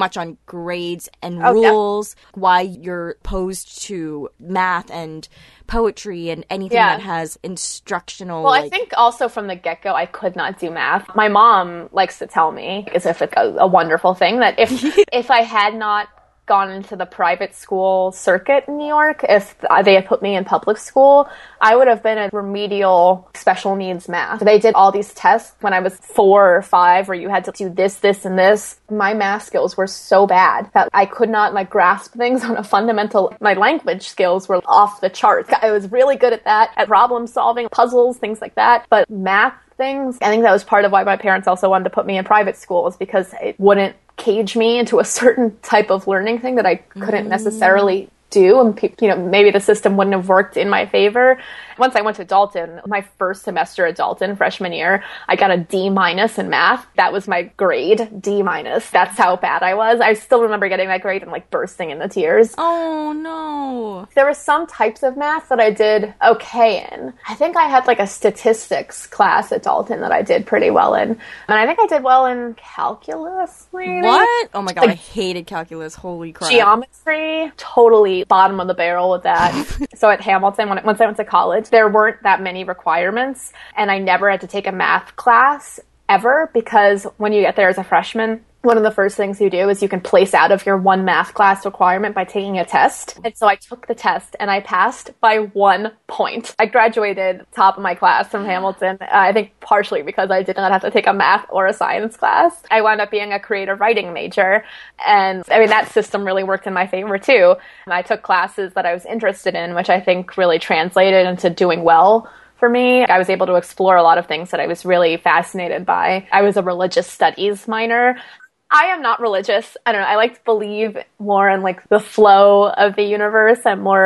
grades and rules, why you're opposed to math and poetry and anything that has instructional. Well, I think also from the get-go, I could not do math. My mom likes to tell me, as if it's a wonderful thing, that if I had not gone into the private school circuit in New York, if they had put me in public school, I would have been a remedial special needs math. They did all these tests when I was 4 or 5 where you had to do this, this, and this. My math skills were so bad that I could not like grasp things on a fundamental. My language skills were off the charts. I was really good at that, at problem solving, puzzles, things like that. But math things, I think that was part of why my parents also wanted to put me in private schools because it wouldn't cage me into a certain type of learning thing that I couldn't necessarily do, and maybe the system wouldn't have worked in my favor. Once I went to Dalton, my first semester at Dalton, freshman year, I got a D- in math. That was my grade, D-. That's how bad I was. I still remember getting that grade and like bursting into tears. Oh no. There were some types of math that I did okay in. I think I had like a statistics class at Dalton that I did pretty well in. And I think I did well in calculus, maybe. What? Oh my God, I hated calculus. Holy crap. Geometry, totally bottom of the barrel with that. So at Hamilton, once I went to college, there weren't that many requirements, and I never had to take a math class ever because when you get there as a freshman, one of the first things you do is you can place out of your one math class requirement by taking a test. And so I took the test and I passed by 1 point. I graduated top of my class from Hamilton, I think partially because I did not have to take a math or a science class. I wound up being a creative writing major. And I mean, that system really worked in my favor too. And I took classes that I was interested in, which I think really translated into doing well for me. I was able to explore a lot of things that I was really fascinated by. I was a religious studies minor. I am not religious. I don't know. I like to believe more in like the flow of the universe. I'm more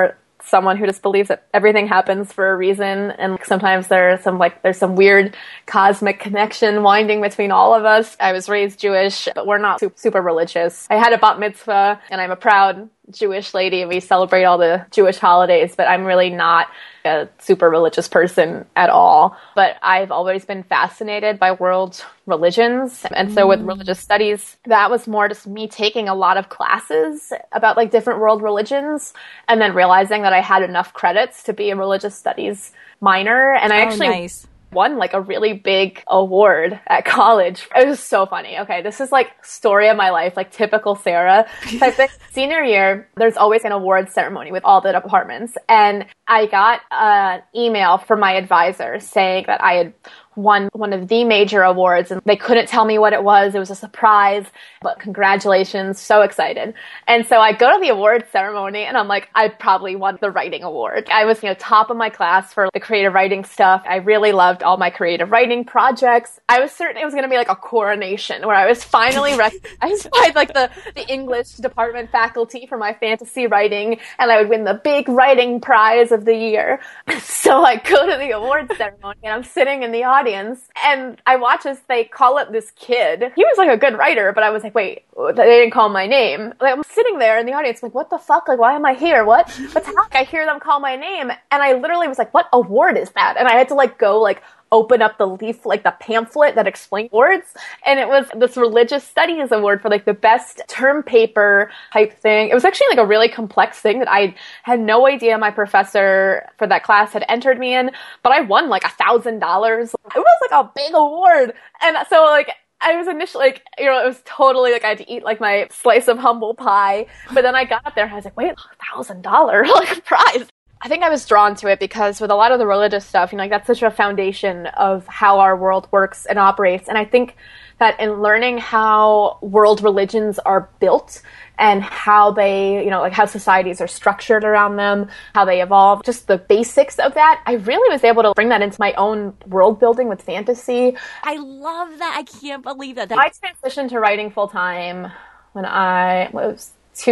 someone who just believes that everything happens for a reason, and sometimes there's some weird cosmic connection winding between all of us. I was raised Jewish, but we're not super religious. I had a bat mitzvah, and I'm a proud Jewish lady, and we celebrate all the Jewish holidays, but I'm really not a super religious person at all. But I've always been fascinated by world religions. And so with religious studies, that was more just me taking a lot of classes about like different world religions and then realizing that I had enough credits to be a religious studies minor. And I actually won like a really big award at college. It was so funny. Okay, this is like story of my life, like typical Sarah type thing. Senior year, there's always an award ceremony with all the departments. And I got an email from my advisor saying that I had won one of the major awards, and they couldn't tell me what it was. It was a surprise, but congratulations, so excited. And so I go to the award ceremony and I'm like, I probably won the writing award. I was, top of my class for the creative writing stuff. I really loved all my creative writing projects. I was certain it was going to be like a coronation where I was finally recognized by like the English department faculty for my fantasy writing, and I would win the big writing prize of the year. So I go to the award ceremony and I'm sitting in the audience, and I watch as they call up this kid. He was like a good writer, but I was like, wait, they didn't call my name. Like, I'm sitting there in the audience, like, what the fuck? Like, why am I here? What's happening? I hear them call my name, and I literally was like, what award is that? And I had to like go like open up the leaf, like the pamphlet that explained awards. And it was this religious studies award for like the best term paper type thing. It was actually like a really complex thing that I had no idea my professor for that class had entered me in, but I won like $1,000. It was like a big award. And so like, I was initially like, it was totally like I had to eat like my slice of humble pie. But then I got up there and I was like, wait, $1,000 like prize. I think I was drawn to it because with a lot of the religious stuff, like that's such a foundation of how our world works and operates. And I think that in learning how world religions are built and how they, like how societies are structured around them, how they evolve, just the basics of that, I really was able to bring that into my own world building with fantasy. I love that. I can't believe that. I transitioned to writing full time when I was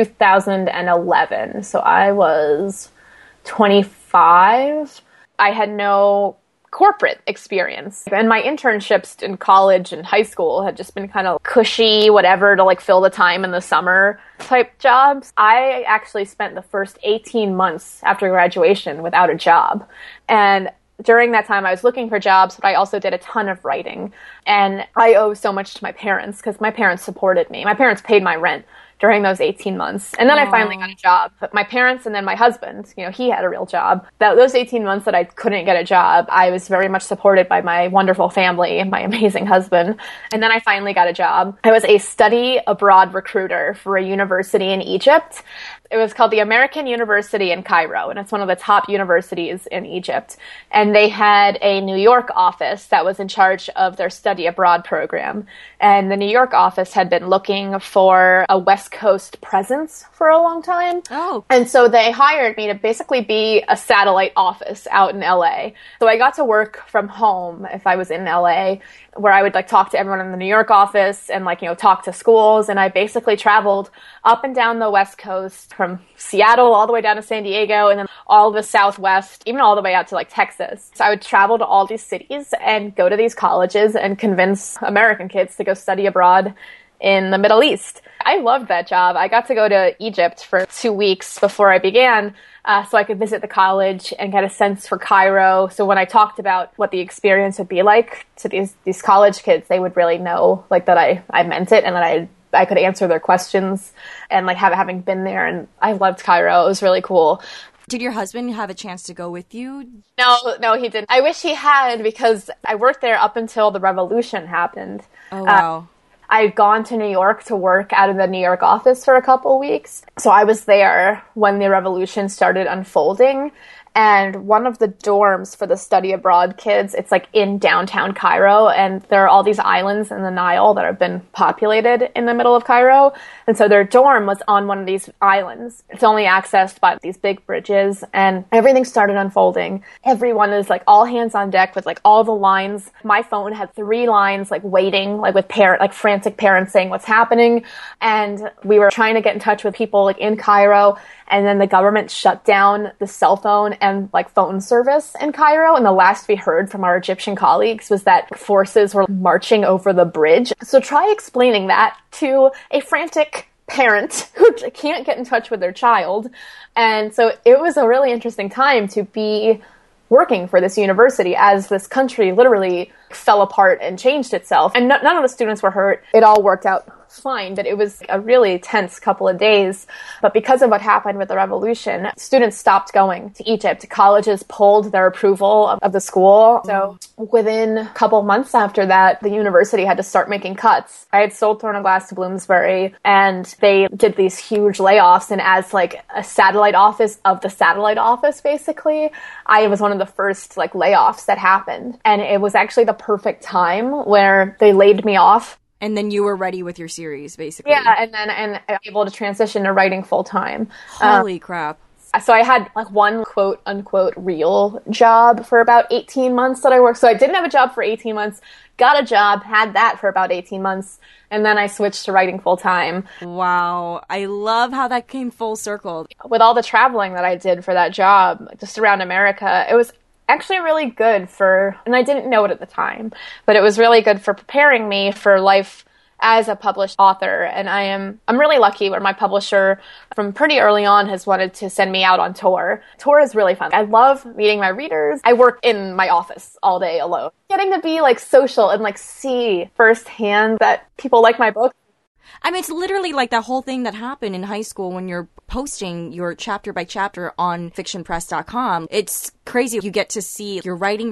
2011. So I was 25. I had no corporate experience. And my internships in college and high school had just been kind of cushy, whatever, to like fill the time in the summer type jobs. I actually spent the first 18 months after graduation without a job. And during that time, I was looking for jobs, but I also did a ton of writing. And I owe so much to my parents because my parents supported me. My parents paid my rent during those 18 months. And then I finally got a job. But my parents and then my husband, he had a real job. Those 18 months that I couldn't get a job, I was very much supported by my wonderful family and my amazing husband. And then I finally got a job. I was a study abroad recruiter for a university in Egypt. It was called the American University in Cairo, and it's one of the top universities in Egypt. And they had a New York office that was in charge of their study abroad program. And the New York office had been looking for a West Coast presence for a long time. Oh. And so they hired me to basically be a satellite office out in LA. So I got to work from home if I was in LA, where I would like talk to everyone in the New York office and talk to schools. And I basically traveled up and down the West Coast from Seattle all the way down to San Diego and then all the Southwest, even all the way out to Texas. So I would travel to all these cities and go to these colleges and convince American kids to go study abroad in the Middle East. I loved that job. I got to go to Egypt for 2 weeks before I began, so I could visit the college and get a sense for Cairo. So when I talked about what the experience would be like to these college kids, they would really know that I meant it and that I could answer their questions and having been there. And I loved Cairo. It was really cool. Did your husband have a chance to go with you? No, he didn't. I wish he had, because I worked there up until the revolution happened. Oh, wow. I'd gone to New York to work out of the New York office for a couple weeks. So I was there when the revolution started unfolding. And one of the dorms for the study abroad kids, it's like in downtown Cairo, and there are all these islands in the Nile that have been populated in the middle of Cairo. And so their dorm was on one of these islands. It's only accessed by these big bridges, and everything started unfolding. Everyone is like all hands on deck with like all the lines. My phone had 3 lines like waiting, like with frantic parents saying what's happening. And we were trying to get in touch with people like in Cairo. And then the government shut down the cell phone and like phone service in Cairo. And the last we heard from our Egyptian colleagues was that forces were marching over the bridge. So try explaining that to a frantic parent who can't get in touch with their child. And so it was a really interesting time to be working for this university as this country literally fell apart and changed itself. And none of the students were hurt. It all worked out fine, but it was a really tense couple of days. But because of what happened with the revolution, students stopped going to Egypt. Colleges pulled their approval of the school. So within a couple months after that, the university had to start making cuts. I had sold Thorn and Glass to Bloomsbury, and they did these huge layoffs. And as like a satellite office of the satellite office, basically, I was one of the first like layoffs that happened. And it was actually the perfect time where they laid me off. And then you were ready with your series, basically. Yeah, and able to transition to writing full time. Holy crap. So I had like one quote unquote real job for about 18 months that I worked. So I didn't have a job for 18 months, got a job, had that for about 18 months, and then I switched to writing full time. Wow. I love how that came full circle. With all the traveling that I did for that job, just around America, it was actually really good and I didn't know it at the time, but it was really good for preparing me for life as a published author. And I'm really lucky where my publisher from pretty early on has wanted to send me out on tour. Tour is really fun. I love meeting my readers. I work in my office all day alone. Getting to be like social and like see firsthand that people like my book. I mean, it's literally like that whole thing that happened in high school when you're posting your chapter by chapter on fictionpress.com. It's crazy. You get to see you're writing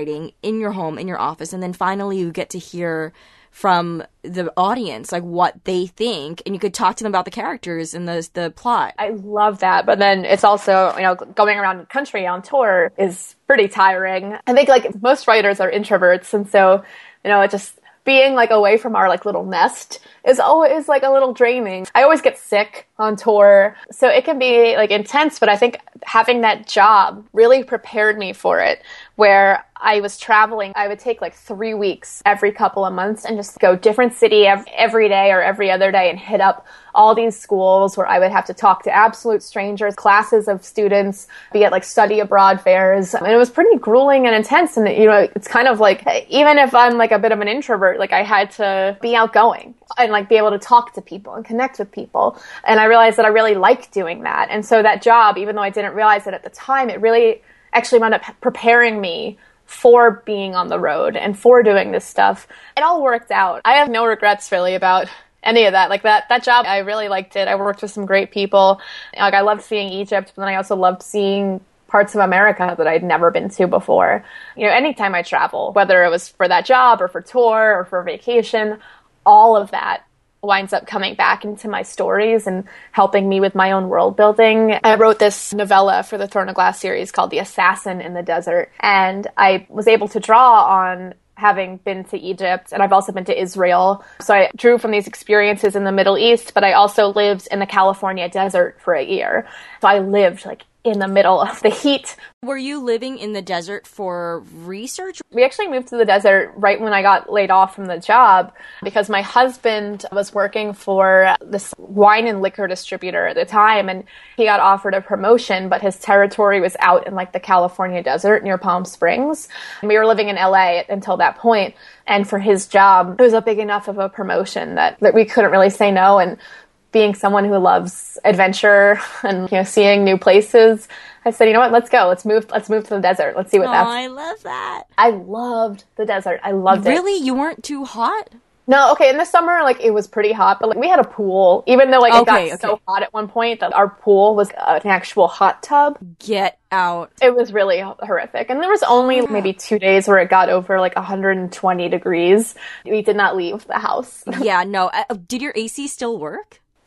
in your home, in your office, and then finally you get to hear from the audience, like what they think, and you could talk to them about the characters and the plot. I love that. But then it's also, going around the country on tour is pretty tiring. I think like most writers are introverts. And so, it just being like away from our like little nest is always like a little draining. I always get sick on tour, so it can be like intense, but I think having that job really prepared me for it, where I was traveling. I would take like 3 weeks every couple of months and just go different city every day or every other day and hit up all these schools where I would have to talk to absolute strangers, classes of students, be at like study abroad fairs. And it was pretty grueling and intense. And, it's kind of like, even if I'm like a bit of an introvert, like I had to be outgoing and like be able to talk to people and connect with people. And I realized that I really liked doing that. And so that job, even though I didn't realize it at the time, it really actually wound up preparing me for being on the road and for doing this stuff. It all worked out. I have no regrets really about any of that. Like that job, I really liked it. I worked with some great people. Like I loved seeing Egypt, but then I also loved seeing parts of America that I'd never been to before. Anytime I travel, whether it was for that job or for tour or for vacation, all of that winds up coming back into my stories and helping me with my own world building. I wrote this novella for the Thorn and Glass series called The Assassin in the Desert, and I was able to draw on having been to Egypt, and I've also been to Israel. So I drew from these experiences in the Middle East, but I also lived in the California desert for a year. So I lived like in the middle of the heat. Were you living in the desert for research? We actually moved to the desert right when I got laid off from the job because my husband was working for this wine and liquor distributor at the time, and he got offered a promotion, but his territory was out in like the California desert near Palm Springs. And we were living in LA until that point, and for his job, it was a big enough of a promotion that we couldn't really say no. And being someone who loves adventure and seeing new places, I said, you know what, let's go. Let's move to the desert. Let's see what that's. I love that. I loved the desert. I loved it. Really? You weren't too hot? No, okay, in the summer, like, it was pretty hot, but, like, we had a pool, even though, like, it got so hot at one point that our pool was an actual hot tub. Get out. It was really horrific. And there was only maybe 2 days where it got over, like, 120 degrees. We did not leave the house. Yeah, no. Did your AC still work?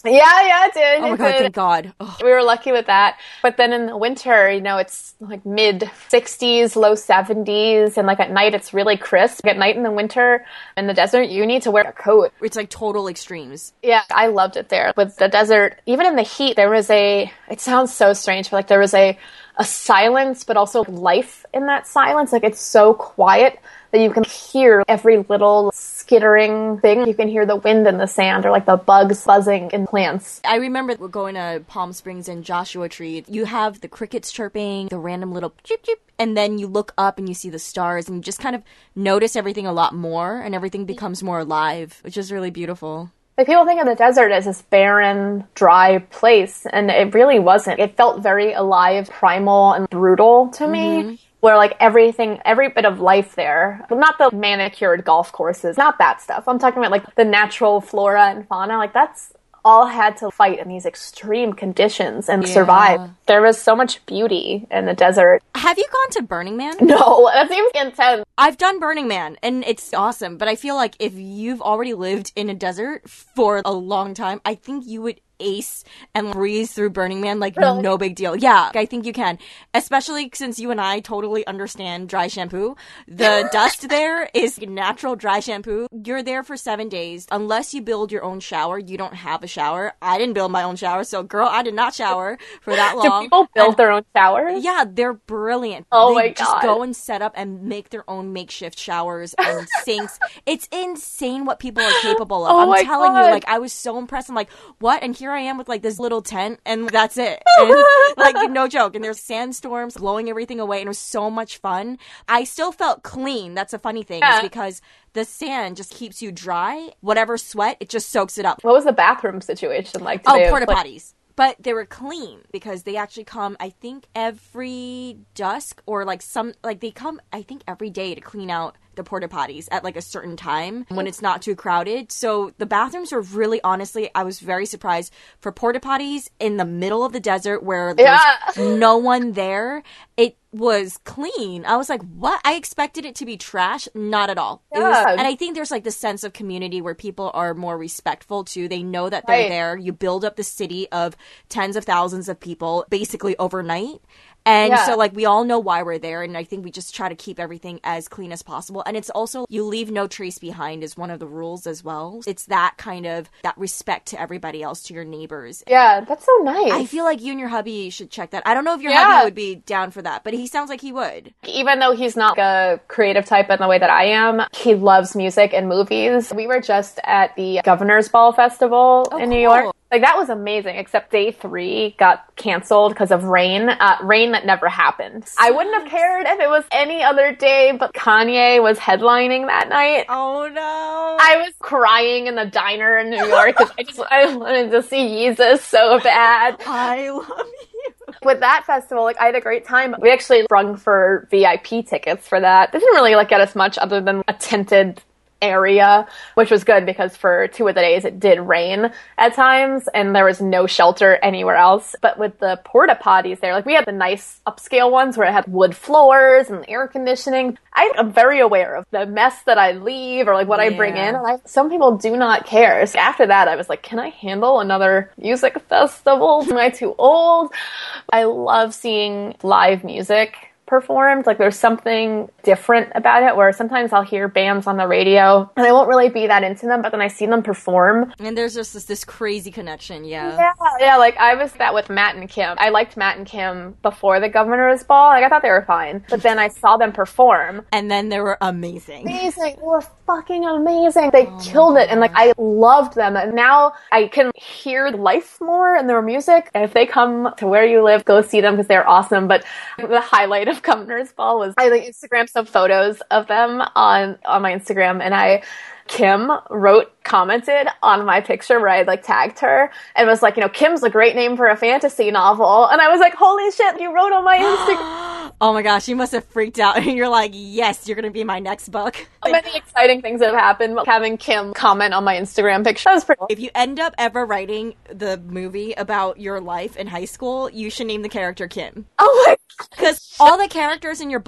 Yeah, it did. Oh my God, thank God. Oh. We were lucky with that. But then in the winter, it's like mid 60s, low 70s. And like at night, it's really crisp. At night in the winter in the desert, you need to wear a coat. It's like total extremes. Yeah, I loved it there. With the desert, even in the heat, there was it sounds so strange, but like there was a silence, but also life in that silence. Like it's so quiet that you can hear every little skittering thing. You can hear the wind in the sand or like the bugs buzzing in plants. I remember going to Palm Springs and Joshua Tree. You have the crickets chirping, the random little chip chip, and then you look up and you see the stars and you just kind of notice everything a lot more and everything becomes more alive, which is really beautiful. Like people think of the desert as this barren, dry place, and it really wasn't. It felt very alive, primal, and brutal to me. Where like every bit of life there, not the manicured golf courses, not that stuff. I'm talking about like the natural flora and fauna. Like that's all had to fight in these extreme conditions and survive. There was so much beauty in the desert. Have you gone to Burning Man? No, that seems intense. I've done Burning Man, and it's awesome. But I feel like if you've already lived in a desert for a long time, I think you would ace and breeze through Burning Man like really? No big deal. Yeah, I think you can. Especially since you and I totally understand dry shampoo. The dust there is natural dry shampoo. You're there for 7 days. Unless you build your own shower, you don't have a shower. I didn't build my own shower, so girl, I did not shower for that long. Do people build their own showers? Yeah, they're brilliant. My God. Just go and set up and make their own makeshift showers and sinks. It's insane what people are capable of. I'm telling you, like, I was so impressed. I'm like, what? And here I am with like this little tent and that's it. And, like, no joke. And there's sandstorms blowing everything away and it was so much fun. I still felt clean. That's a funny thing is because the sand just keeps you dry. Whatever sweat, it just soaks it up. What was the bathroom situation like? Porta potties. But they were clean because they actually come, I think, every dusk or they come, I think, every day to clean out the porta potties at like a certain time when it's not too crowded. So the bathrooms were really, honestly, I was very surprised for porta potties in the middle of the desert where there's no one there. It was clean. I was like, what? I expected it to be trash. Not at all. It was, and I think there's like this sense of community where people are more respectful too. They know that they're there. You build up the city of tens of thousands of people basically overnight. And so, like, we all know why we're there, and I think we just try to keep everything as clean as possible. And it's also, you leave no trace behind is one of the rules as well. It's that kind of, that respect to everybody else, to your neighbors. Yeah, that's so nice. I feel like you and your hubby should check that. I don't know if your hubby would be down for that, but he sounds like he would. Even though he's not a creative type in the way that I am, he loves music and movies. We were just at the Governor's Ball Festival in New York. Like, that was amazing, except day 3 got canceled because of rain. Rain that never happened. I wouldn't have cared if it was any other day, but Kanye was headlining that night. Oh, no. I was crying in the diner in New York because I wanted to see Yeezus so bad. I love you. With that festival, like, I had a great time. We actually sprung for VIP tickets for that. It didn't really, like, get us much other than a tinted area, which was good because for 2 of the days it did rain at times and there was no shelter anywhere else. But with the porta potties there, like, we had the nice upscale ones where it had wood floors and air conditioning. I'm very aware of the mess that I leave or like what I bring in, and some people do not care. So after that I was like, can I handle another music festival? Am I too old? I love seeing live music performed. Like, there's something different about it where sometimes I'll hear bands on the radio and I won't really be that into them, but then I see them perform and there's just this crazy connection. Yeah, like I was that with Matt and Kim. I liked Matt and Kim before the Governor's Ball. Like, I thought they were fine, but then I saw them perform and then they were amazing. They were fucking amazing. They killed it, and like, I loved them, and now I can hear life more in their music. And if they come to where you live, go see them because they're awesome. But the highlight of Governor's Ball was I like Instagrammed some photos of them on my Instagram, and Kim commented on my picture where I like tagged her and was like, Kim's a great name for a fantasy novel. And I was like, holy shit, you wrote on my Instagram. Oh my gosh, you must have freaked out. And you're like, yes, you're going to be my next book. So many exciting things have happened having Kim comment on my Instagram picture. That was pretty cool. If you end up ever writing the movie about your life in high school, you should name the character Kim. Oh my God. Because all the characters in your books,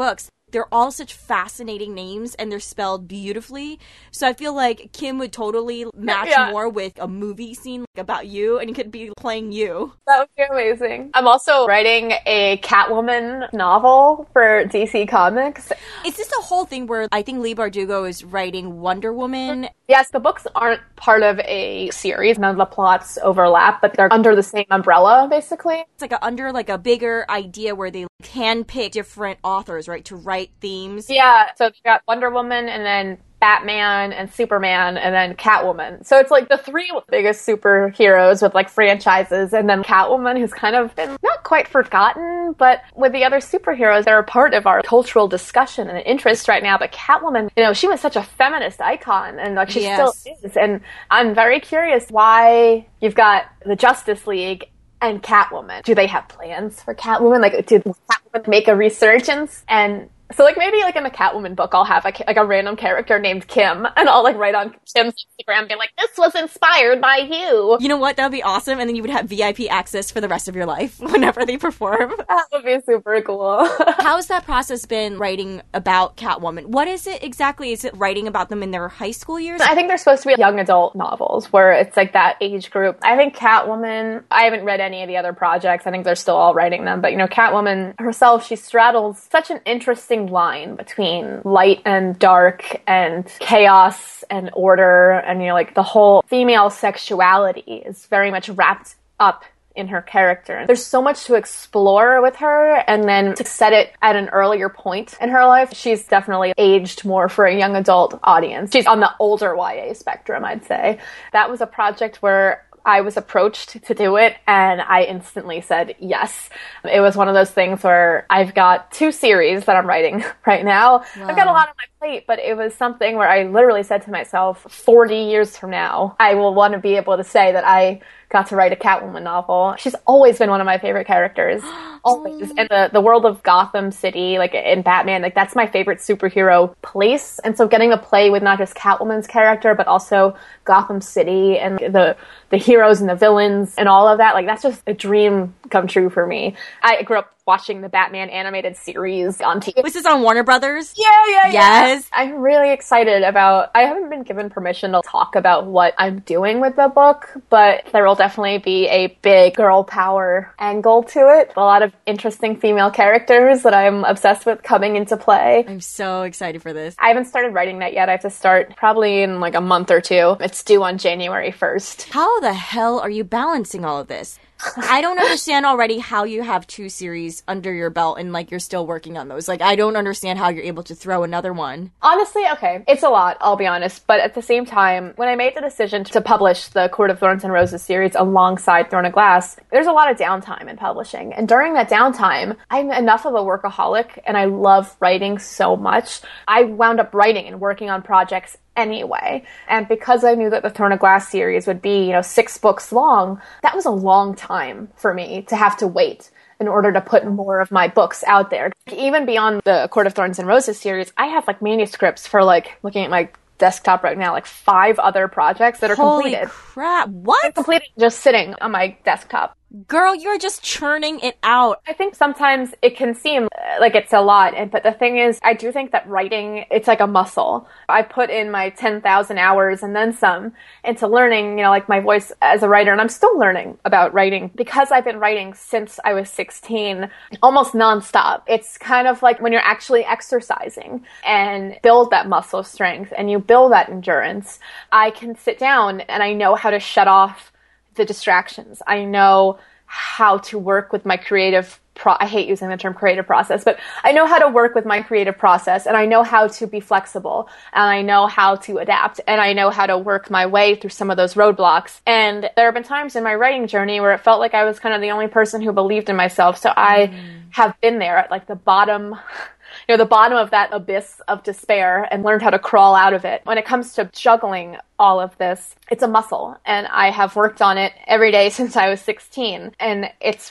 They're all such fascinating names, and they're spelled beautifully. So I feel like Kim would totally match more with a movie scene about you, and you could be playing you. That would be amazing. I'm also writing a Catwoman novel for DC Comics. Is this a whole thing where I think Leigh Bardugo is writing Wonder Woman? Yes, the books aren't part of a series. None of the plots overlap, but they're under the same umbrella, basically. It's like under like a bigger idea where they handpick different authors, right, to write themes. Yeah, so they got Wonder Woman and then Batman and Superman and then Catwoman. So it's like the three biggest superheroes with like franchises, and then Catwoman, who's kind of been not quite forgotten, but with the other superheroes, they're a part of our cultural discussion and interest right now. But Catwoman, you know, she was such a feminist icon, and like she still is. And I'm very curious why you've got the Justice League and Catwoman. Do they have plans for Catwoman? Like, did Catwoman make a resurgence? And so, like, maybe, like, in the Catwoman book, I'll have, a random character named Kim, and I'll, like, write on Kim's Instagram and be like, this was inspired by you. You know what? That would be awesome, and then you would have VIP access for the rest of your life whenever they perform. That would be super cool. How's that process been writing about Catwoman? What is it exactly? Is it writing about them in their high school years? I think they're supposed to be young adult novels, where it's, like, that age group. I think Catwoman, I haven't read any of the other projects. I think they're still all writing them, but, you know, Catwoman herself, she straddles such an interesting line between light and dark and chaos and order, and, you know, like, the whole female sexuality is very much wrapped up in her character. There's so much to explore with her, and then to set it at an earlier point in her life, she's definitely aged more for a young adult audience. She's on the older YA spectrum, I'd say. That was a project where I was approached to do it, and I instantly said yes. It was one of those things where I've got 2 series that I'm writing right now. Wow. I've got a lot on my plate, but it was something where I literally said to myself, 40 years from now, I will want to be able to say that I got to write a Catwoman novel. She's always been one of my favorite characters. Always. And the world of Gotham City, like in Batman, like that's my favorite superhero place. And so getting to play with not just Catwoman's character, but also Gotham City and the heroes and the villains and all of that, like that's just a dream come true for me. I grew up watching the Batman animated series on TV. Was this on Warner Brothers? Yeah. Yes. I'm really excited about, I haven't been given permission to talk about what I'm doing with the book, but there will definitely be a big girl power angle to it. A lot of interesting female characters that I'm obsessed with coming into play. I'm so excited for this. I haven't started writing that yet. I have to start probably in like a month or 2. It's due on January 1st. How the hell are you balancing all of this? I don't understand already how you have 2 series under your belt and, like, you're still working on those. Like, I don't understand how you're able to throw another one. Honestly, okay, it's a lot, I'll be honest. But at the same time, when I made the decision to publish the Court of Thorns and Roses series alongside Throne of Glass, there's a lot of downtime in publishing. And during that downtime, I'm enough of a workaholic, and I love writing so much. I wound up writing and working on projects anyway. And because I knew that the Throne of Glass series would be, 6 books long, that was a long time for me to have to wait in order to put more of my books out there. Even beyond the Court of Thorns and Roses series, I have manuscripts for looking at my desktop right now, 5 other projects that are completed. Holy crap, what? They're completed, just sitting on my desktop. Girl, you're just churning it out. I think sometimes it can seem like it's a lot, but the thing is, I do think that writing, it's like a muscle. I put in my 10,000 hours and then some into learning, my voice as a writer, and I'm still learning about writing because I've been writing since I was 16, almost nonstop. It's kind of like when you're actually exercising and build that muscle strength and you build that endurance. I can sit down and I know how to shut off the distractions. I know how to work with my creative I hate using the term creative process, but I know how to work with my creative process, and I know how to be flexible, and I know how to adapt, and I know how to work my way through some of those roadblocks. And there have been times in my writing journey where it felt like I was kind of the only person who believed in myself. So I have been there at the bottom, the bottom of that abyss of despair and learned how to crawl out of it. When it comes to juggling all of this, it's a muscle, and I have worked on it every day since I was 16, and it's what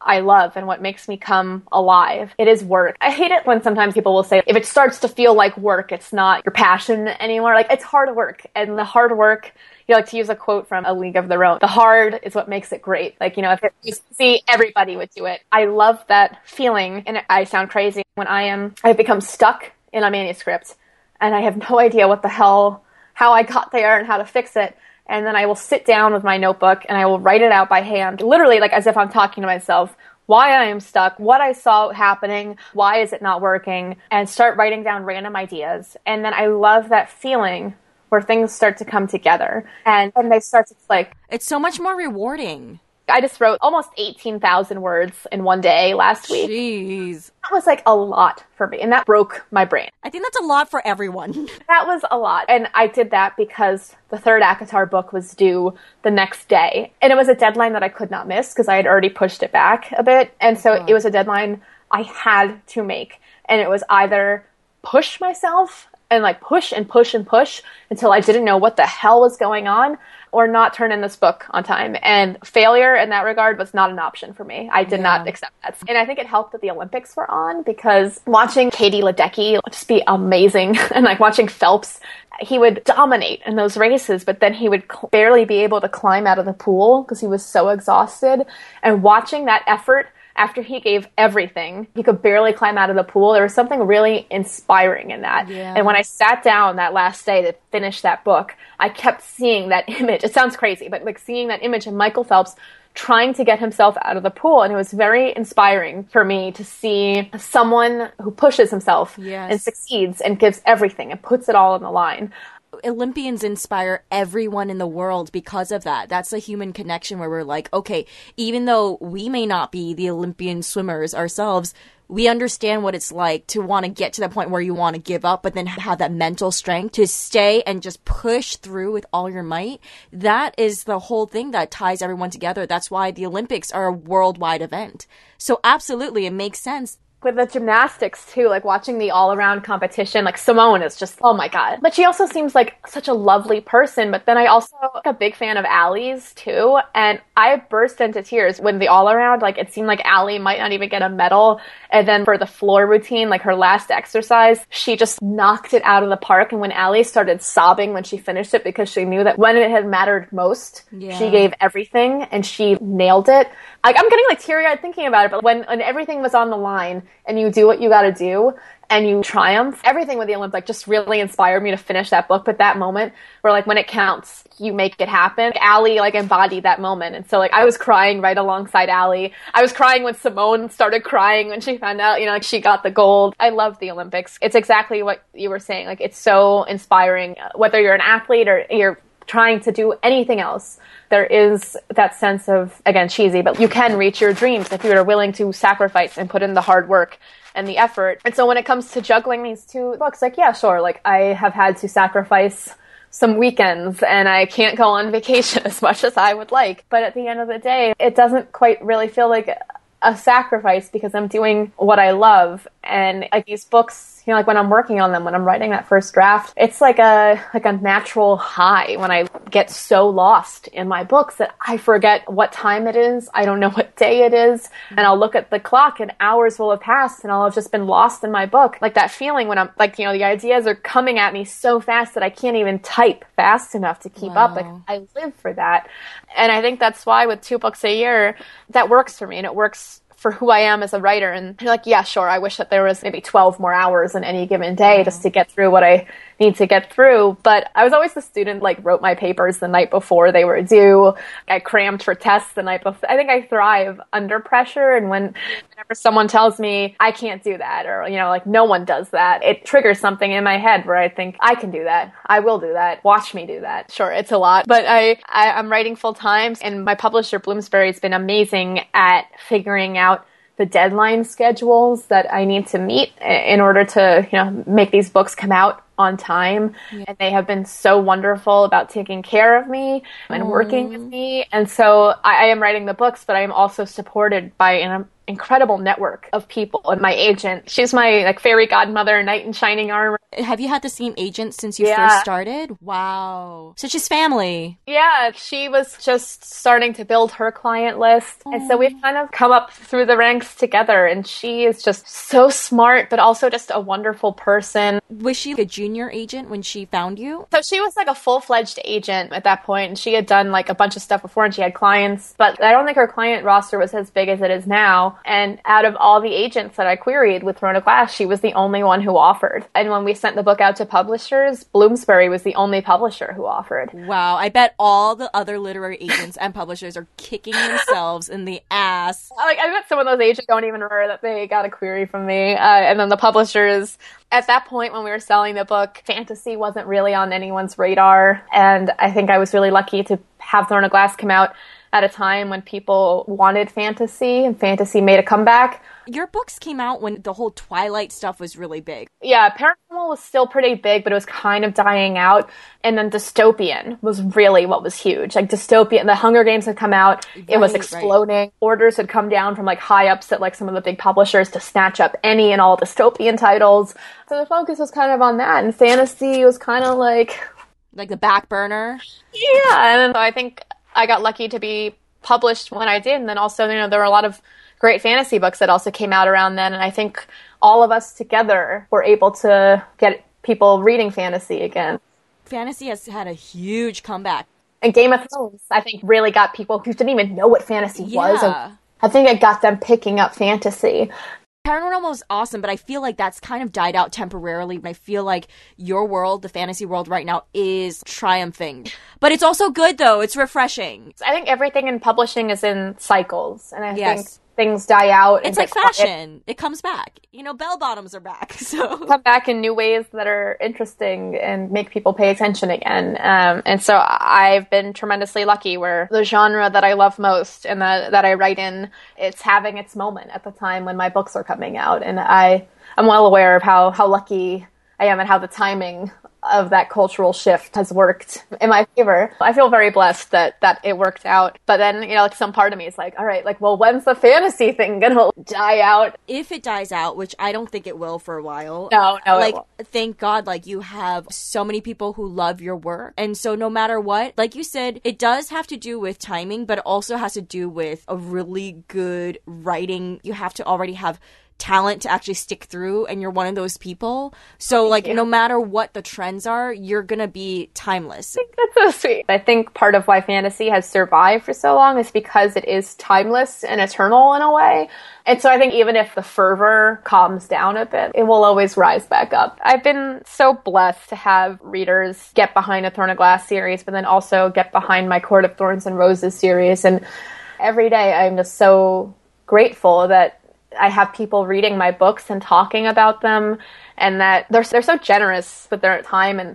I love and what makes me come alive. It is work. I hate it when sometimes people will say, if it starts to feel like work, it's not your passion anymore. Like, it's hard work. And the hard work, like to use a quote from A League of Their Own, the hard is what makes it great. Like, if it was easy, everybody would do it. I love that feeling, and I sound crazy, when I've become stuck in a manuscript and I have no idea how I got there and how to fix it. And then I will sit down with my notebook and I will write it out by hand, literally like as if I'm talking to myself, why I am stuck, what I saw happening, why is it not working, and start writing down random ideas. And then I love that feeling where things start to come together and they start to click. It's so much more rewarding. I just wrote almost 18,000 words in one day last week. Jeez. That was like a lot for me, and that broke my brain. I think that's a lot for everyone. That was a lot. And I did that because the third ACOTAR book was due the next day. And it was a deadline that I could not miss because I had already pushed it back a bit. And so it was a deadline I had to make. And it was either push myself and like push and push and push until I didn't know what the hell was going on, or not turn in this book on time. And failure in that regard was not an option for me. I did not accept that. And I think it helped that the Olympics were on, because watching Katie Ledecky just be amazing, and like watching Phelps, he would dominate in those races, but then he would barely be able to climb out of the pool because he was so exhausted. And watching that effort after he gave everything, he could barely climb out of the pool. There was something really inspiring in that. Yeah. And when I sat down that last day to finish that book, I kept seeing that image. It sounds crazy, but like seeing that image of Michael Phelps trying to get himself out of the pool. And it was very inspiring for me to see someone who pushes himself and succeeds and gives everything and puts it all on the line. Olympians inspire everyone in the world because of that. That's a human connection where we're like, okay, even though we may not be the Olympian swimmers ourselves, we understand what it's like to want to get to that point where you want to give up, but then have that mental strength to stay and just push through with all your might. That is the whole thing that ties everyone together. That's why the Olympics are a worldwide event. So absolutely, it makes sense. With the gymnastics, too, like watching the all-around competition, like Simone is just, oh my God. But she also seems like such a lovely person. But then I also a big fan of Allie's, too. And I burst into tears when the all-around, like it seemed like Allie might not even get a medal. And then for the floor routine, like her last exercise, she just knocked it out of the park. And when Allie started sobbing when she finished it, because she knew that when it had mattered most, she gave everything and she nailed it. Like, I'm getting like teary-eyed thinking about it, but when everything was on the line and you do what you gotta do and you triumph, everything with the Olympics like, just really inspired me to finish that book. But that moment where like when it counts, you make it happen. Allie like embodied that moment. And so like I was crying right alongside Allie. I was crying when Simone started crying when she found out, like she got the gold. I love the Olympics. It's exactly what you were saying. Like it's so inspiring, whether you're an athlete or you're trying to do anything else. There is that sense of, again, cheesy, but you can reach your dreams if you're willing to sacrifice and put in the hard work and the effort. And so when it comes to juggling these two books, like, yeah, sure, like I have had to sacrifice some weekends and I can't go on vacation as much as I would like. But at the end of the day, it doesn't quite really feel like a sacrifice because I'm doing what I love. And like these books, like when I'm working on them, when I'm writing that first draft, it's like a natural high when I get so lost in my books that I forget what time it is. I don't know what day it is. And I'll look at the clock and hours will have passed and I'll have just been lost in my book. Like that feeling when I'm like, the ideas are coming at me so fast that I can't even type fast enough to keep up. Like I live for that. And I think that's why with 2 books a year, that works for me and it works for who I am as a writer. And you're like, yeah, sure, I wish that there was maybe 12 more hours in any given day just to get through what I need to get through. But I was always the student, like wrote my papers the night before they were due. I crammed for tests the night before. I think I thrive under pressure. And whenever someone tells me I can't do that, or, like no one does that, it triggers something in my head where I think I can do that. I will do that. Watch me do that. Sure, it's a lot, but I'm writing full time and my publisher Bloomsbury has been amazing at figuring out the deadline schedules that I need to meet in order to, make these books come out on time. Yeah. And they have been so wonderful about taking care of me and working with me. And so I am writing the books, but I am also supported by an incredible network of people. And my agent, she's my like fairy godmother, knight in shining armor. Have you had the same agent since you first started? Wow. So she's family. Yeah, she was just starting to build her client list. And so we've kind of come up through the ranks together. And she is just so smart, but also just a wonderful person. Was she a junior agent when she found you? So she was like a full-fledged agent at that point. And she had done like a bunch of stuff before and she had clients. But I don't think her client roster was as big as it is now. And out of all the agents that I queried with Throne of Glass, she was the only one who offered. And when we sent the book out to publishers, Bloomsbury was the only publisher who offered. Wow, I bet all the other literary agents and publishers are kicking themselves in the ass. Like, I bet some of those agents don't even remember that they got a query from me. And then the publishers, at that point when we were selling the book, fantasy wasn't really on anyone's radar. And I think I was really lucky to have Throne of Glass come out at a time when people wanted fantasy and fantasy made a comeback. Your books came out when the whole Twilight stuff was really big. Yeah, paranormal was still pretty big, but it was kind of dying out. And then dystopian was really what was huge. Like dystopian, the Hunger Games had come out, it was exploding. Right. Orders had come down from like high ups at like some of the big publishers to snatch up any and all dystopian titles. So the focus was kind of on that, and fantasy was kind of like the back burner. Yeah, and so I think I got lucky to be published when I did. And then also, there were a lot of great fantasy books that also came out around then. And I think all of us together were able to get people reading fantasy again. Fantasy has had a huge comeback. And Game of Thrones, I think, really got people who didn't even know what fantasy was. And I think it got them picking up fantasy. Paranormal is awesome, but I feel like that's kind of died out temporarily. I feel like your world, the fantasy world right now, is triumphing. But it's also good, though. It's refreshing. I think everything in publishing is in cycles. And I think things die out. It's like fashion. It comes back. Bell bottoms are back. So come back in new ways that are interesting and make people pay attention again. And so I've been tremendously lucky where the genre that I love most and that I write in, it's having its moment at the time when my books are coming out. And I'm well aware of how lucky I am and how the timing of that cultural shift has worked in my favor. I feel very blessed that it worked out. But then, some part of me is like, all right, well, when's the fantasy thing gonna die out? If it dies out, which I don't think it will for a while. No, it won't. Thank God, you have so many people who love your work. And so no matter what, like you said, it does have to do with timing, but it also has to do with a really good writing. You have to already have talent to actually stick through, and you're one of those people. So no matter what the trends are, you're gonna be timeless. I think that's so sweet. I think part of why fantasy has survived for so long is because it is timeless and eternal in a way. And so I think even if the fervor calms down a bit, it will always rise back up. I've been so blessed to have readers get behind the Throne of Glass series, but then also get behind my Court of Thorns and Roses series. And every day I'm just so grateful that I have people reading my books and talking about them, and that they're so generous with their time and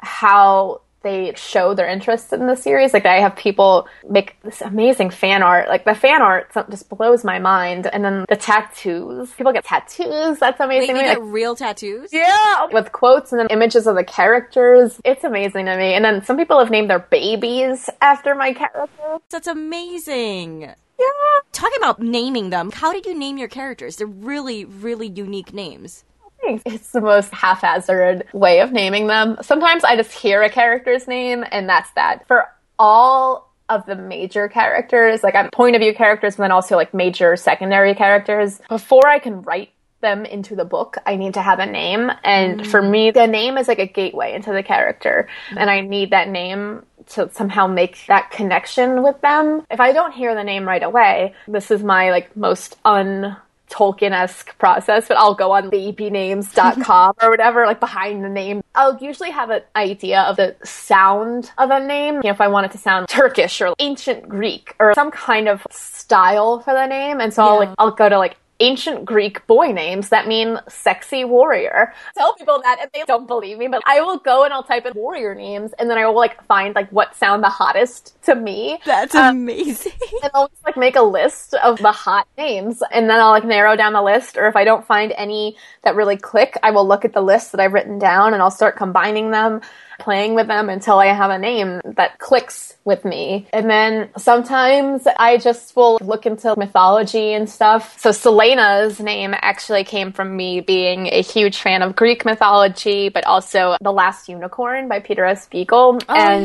how they show their interest in the series. I have people make this amazing fan art. The fan art just blows my mind. And then the tattoos. People get tattoos. That's amazing. They get real tattoos? Yeah. With quotes and then images of the characters. It's amazing to me. And then some people have named their babies after my characters. That's amazing. Yeah. Talking about naming them, how did you name your characters? They're really, really unique names. It's the most haphazard way of naming them. Sometimes I just hear a character's name, and that's that. For all of the major characters, I'm point of view characters, and then also major secondary characters, before I can write them into the book, I need to have a name. And for me, the name is like a gateway into the character. And I need that name to somehow make that connection with them. If I don't hear the name right away, this is my most Tolkien-esque process, but I'll go on babynames.com or whatever, behind the name. I'll usually have an idea of the sound of a name. If I want it to sound Turkish or ancient Greek or some kind of style for the name. And so I'll go to ancient Greek boy names that mean sexy warrior. Tell people that and they don't believe me, but I will go and I'll type in warrior names and then I will find what sound the hottest to me. That's amazing. And I'll just make a list of the hot names and then I'll narrow down the list, or if I don't find any that really click, I will look at the list that I've written down and I'll start combining them. playing with them until I have a name that clicks with me. And then sometimes I just will look into mythology and stuff. So Selena's name actually came from me being a huge fan of Greek mythology, but also The Last Unicorn by Peter S. Beagle.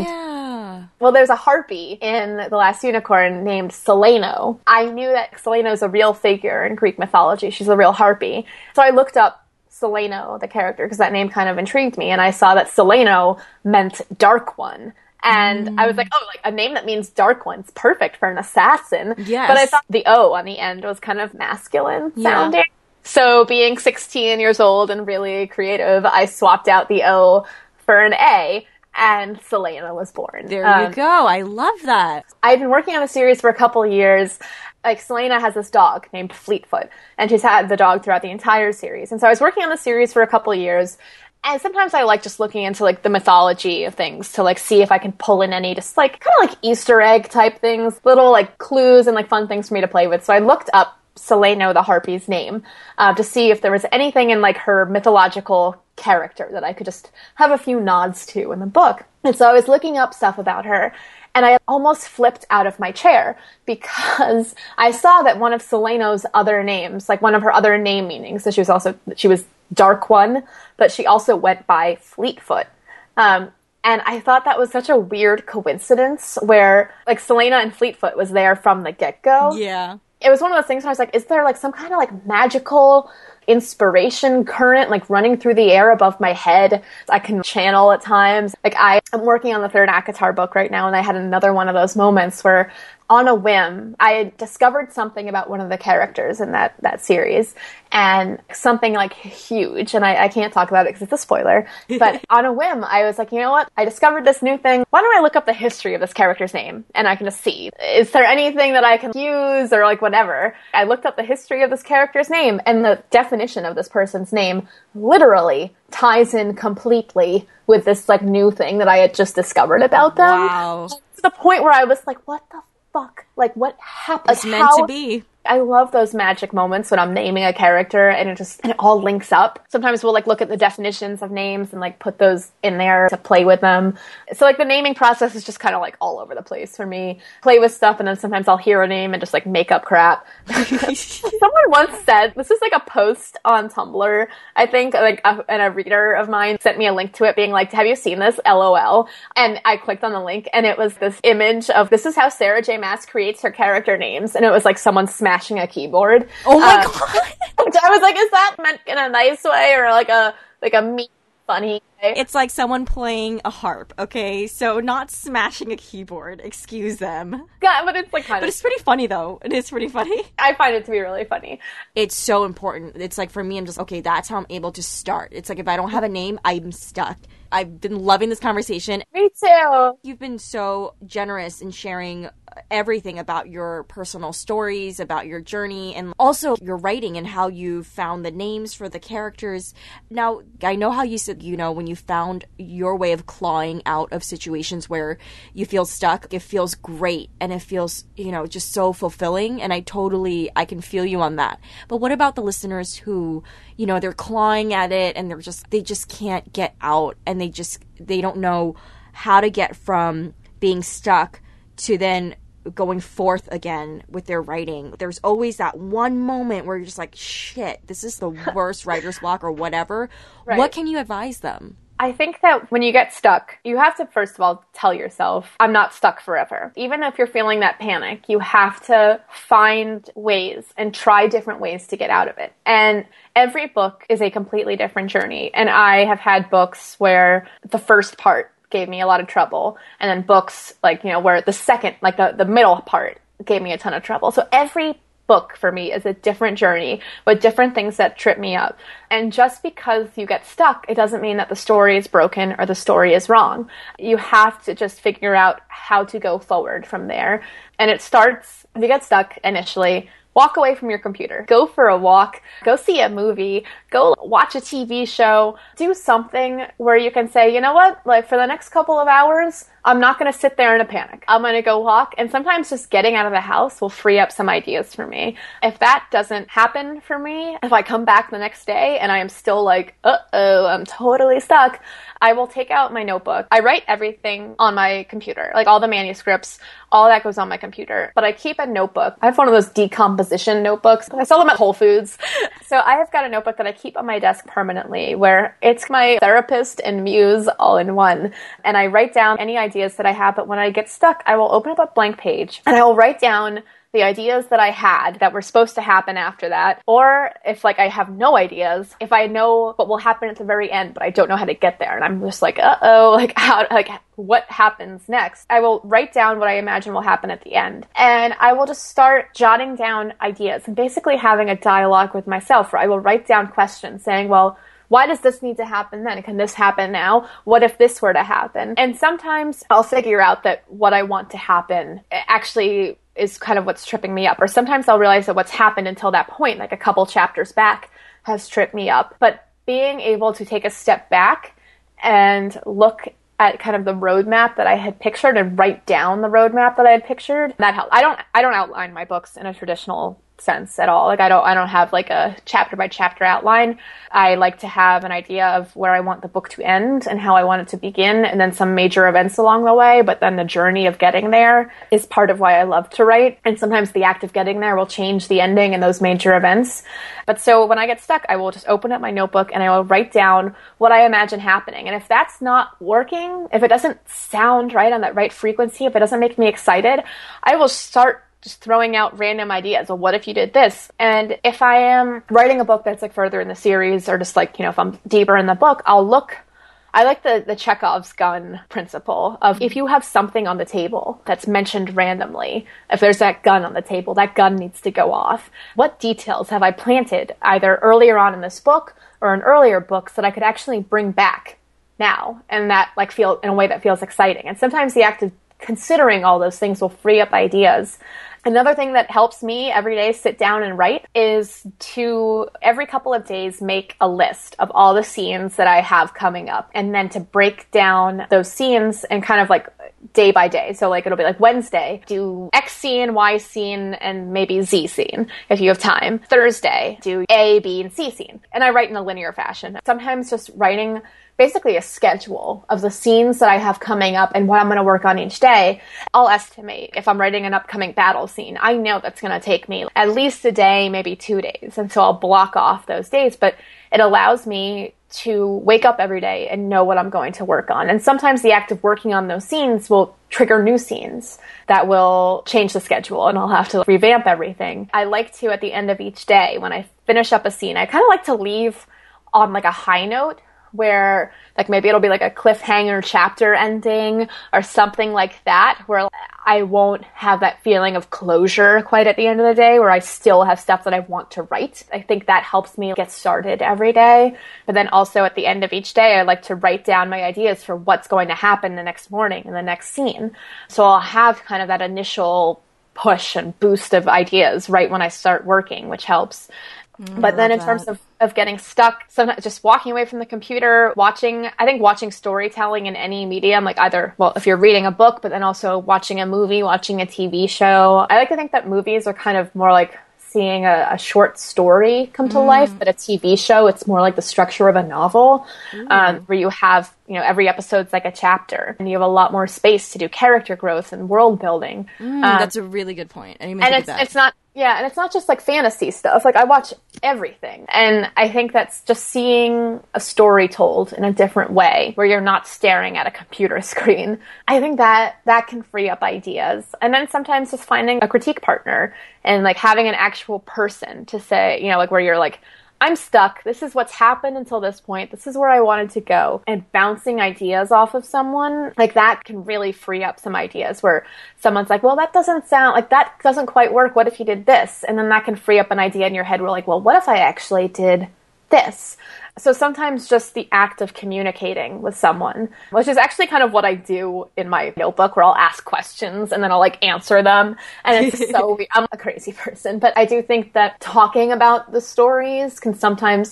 Well, there's a harpy in The Last Unicorn named Seleno. I knew that Seleno is a real figure in Greek mythology. She's a real harpy. So I looked up Seleno, the character, because that name kind of intrigued me. And I saw that Seleno meant Dark One. And I was like, oh, like a name that means Dark One's perfect for an assassin. Yes. But I thought the O on the end was kind of masculine sounding. Yeah. So being 16 years old and really creative, I swapped out the O for an A. And Selena was born. There you go. I love that. I've been working on the series for a couple years. Like, Selena has this dog named Fleetfoot, and she's had the dog throughout the entire series. And so I was working on the series for a couple years, and sometimes I like just looking into, like, the mythology of things to, like, see if I can pull in any just, like, kind of like Easter egg type things, little, like, clues and, like, fun things for me to play with. So I looked up Seleno, the harpy's name, to see if there was anything in, like, her mythological character that I could just have a few nods to in the book. And so I was looking up stuff about her, and I almost flipped out of my chair because I saw that one of Seleno's other names, like one of her other name meanings, so she was Dark One, but she also went by Fleetfoot. And I thought that was such a weird coincidence where, like, Selena and Fleetfoot was there from the get-go. Yeah. It was one of those things where I was like, is there, like, some kind of, like, magical inspiration current, like, running through the air above my head I can channel at times? Like, I'm working on the third ACOTAR book right now, and I had another one of those moments where, on a whim, I discovered something about one of the characters in that series, and something, like, huge, and I can't talk about it because it's a spoiler, but on a whim, I was like, you know what, I discovered this new thing, why don't I look up the history of this character's name, and I can just see, is there anything that I can use, or, like, whatever. I looked up the history of this character's name, and the definition of this person's name literally ties in completely with this, like, new thing that I had just discovered about them. Wow. To the point where I was like, what the fuck? Like, what happened? It's meant to be. I love those magic moments when I'm naming a character and it all links up. Sometimes we'll, like, look at the definitions of names and, like, put those in there to play with them. So, like, the naming process is just kind of, like, all over the place for me. Play with stuff, and then sometimes I'll hear a name and just, like, make up crap. Someone once said, this is, like, a post on Tumblr, I think, like, and a reader of mine sent me a link to it being like, have you seen this? LOL. And I clicked on the link, and it was this image of, this is how Sarah J. Maas creates her character names. And it was, like, someone smashing a keyboard. Oh my god! I was like, is that meant in a nice way or like a mean, funny way? It's like someone playing a harp, okay? So not smashing a keyboard, excuse them. Yeah, but it's like kind of... But it's pretty funny, though. It is pretty funny. I find it to be really funny. It's so important. It's like, for me, I'm just, okay, that's how I'm able to start. It's like, if I don't have a name, I'm stuck. I've been loving this conversation. Me too. You've been so generous in sharing everything about your personal stories, about your journey, and also your writing and how you found the names for the characters. Now, I know how you said, you know, when you found your way of clawing out of situations where you feel stuck, it feels great and it feels, you know, just so fulfilling. And I can feel you on that. But what about the listeners who, you know, they're clawing at it and they just can't get out, and they don't know how to get from being stuck to then going forth again with their writing? There's always that one moment where you're just like, shit, this is the worst writer's block or whatever. Right. What can you advise them? I think that when you get stuck, you have to, first of all, tell yourself, I'm not stuck forever. Even if you're feeling that panic, you have to find ways and try different ways to get out of it. And every book is a completely different journey. And I have had books where the first part gave me a lot of trouble, and then books, like, you know, where the second, like the middle part gave me a ton of trouble. So every book for me is a different journey with different things that trip me up. And just because you get stuck, it doesn't mean that the story is broken or the story is wrong. You have to just figure out how to go forward from there. And it starts, if you get stuck initially, walk away from your computer. Go for a walk. Go see a movie. Go watch a TV show. Do something where you can say, you know what? Like, for the next couple of hours, I'm not going to sit there in a panic. I'm going to go walk. And sometimes just getting out of the house will free up some ideas for me. If that doesn't happen for me, if I come back the next day and I am still like, uh-oh, I'm totally stuck, I will take out my notebook. I write everything on my computer, like all the manuscripts, all that goes on my computer. But I keep a notebook. I have one of those decomposition notebooks. I sell them at Whole Foods. So I have got a notebook that I keep on my desk permanently where it's my therapist and muse all in one. And I write down any ideas that I have. But when I get stuck, I will open up a blank page and I will write down the ideas that I had that were supposed to happen after that. Or if like I have no ideas, if I know what will happen at the very end, but I don't know how to get there. And I'm just like, uh-oh, like how, like what happens next? I will write down what I imagine will happen at the end. And I will just start jotting down ideas and basically having a dialogue with myself where I will write down questions saying, well, why does this need to happen then? Can this happen now? What if this were to happen? And sometimes I'll figure out that what I want to happen actually is kind of what's tripping me up. Or sometimes I'll realize that what's happened until that point, like a couple chapters back, has tripped me up. But being able to take a step back and look at kind of the roadmap that I had pictured and write down the roadmap that I had pictured, that helps. I don't outline my books in a traditional sense at all. Like I don't have like a chapter by chapter outline. I like to have an idea of where I want the book to end and how I want it to begin, and then some major events along the way, but then the journey of getting there is part of why I love to write. And sometimes the act of getting there will change the ending and those major events. But so when I get stuck, I will just open up my notebook and I will write down what I imagine happening. And if that's not working, if it doesn't sound right on that right frequency, if it doesn't make me excited, I will start just throwing out random ideas. Well, what if you did this? And if I am writing a book that's like further in the series, or just like, you know, if I'm deeper in the book, I like the Chekhov's gun principle of if you have something on the table that's mentioned randomly, if there's that gun on the table, that gun needs to go off. What details have I planted either earlier on in this book or in earlier books that I could actually bring back now and that like feel in a way that feels exciting? And sometimes the act of considering all those things will free up ideas. Another thing that helps me every day sit down and write is to every couple of days make a list of all the scenes that I have coming up, and then to break down those scenes and kind of like day by day. So like it'll be like Wednesday, do X scene, Y scene, and maybe Z scene if you have time. Thursday, do A, B, and C scene. And I write in a linear fashion. Sometimes just writing basically a schedule of the scenes that I have coming up and what I'm going to work on each day. I'll estimate if I'm writing an upcoming battle scene, I know that's going to take me at least a day, maybe 2 days. And so I'll block off those days, but it allows me to wake up every day and know what I'm going to work on. And sometimes the act of working on those scenes will trigger new scenes that will change the schedule, and I'll have to revamp everything. I like to, at the end of each day, when I finish up a scene, I kind of like to leave on like a high note, where like maybe it'll be like a cliffhanger chapter ending or something like that, where I won't have that feeling of closure quite at the end of the day, where I still have stuff that I want to write. I think that helps me get started every day. But then also at the end of each day, I like to write down my ideas for what's going to happen the next morning in the next scene. So I'll have kind of that initial push and boost of ideas right when I start working, which helps. But then in terms of getting stuck, sometimes just walking away from the computer, watching storytelling in any medium, like either, well, if you're reading a book, but then also watching a movie, watching a TV show. I like to think that movies are kind of more like seeing a short story come to life, but a TV show, it's more like the structure of a novel, where you have, you know, every episode's like a chapter, and you have a lot more space to do character growth and world building. That's a really good point. And it's not just like fantasy stuff. Like I watch everything. And I think that's just seeing a story told in a different way where you're not staring at a computer screen. I think that can free up ideas. And then sometimes just finding a critique partner and like having an actual person to say, you know, like where you're like, I'm stuck. This is what's happened until this point. This is where I wanted to go. And bouncing ideas off of someone, like that can really free up some ideas where someone's like, well, that doesn't quite work. What if you did this? And then that can free up an idea in your head where like, well, what if I actually did this? So sometimes just the act of communicating with someone, which is actually kind of what I do in my notebook, where I'll ask questions and then I'll like answer them. And it's so I'm a crazy person, but I do think that talking about the stories can sometimes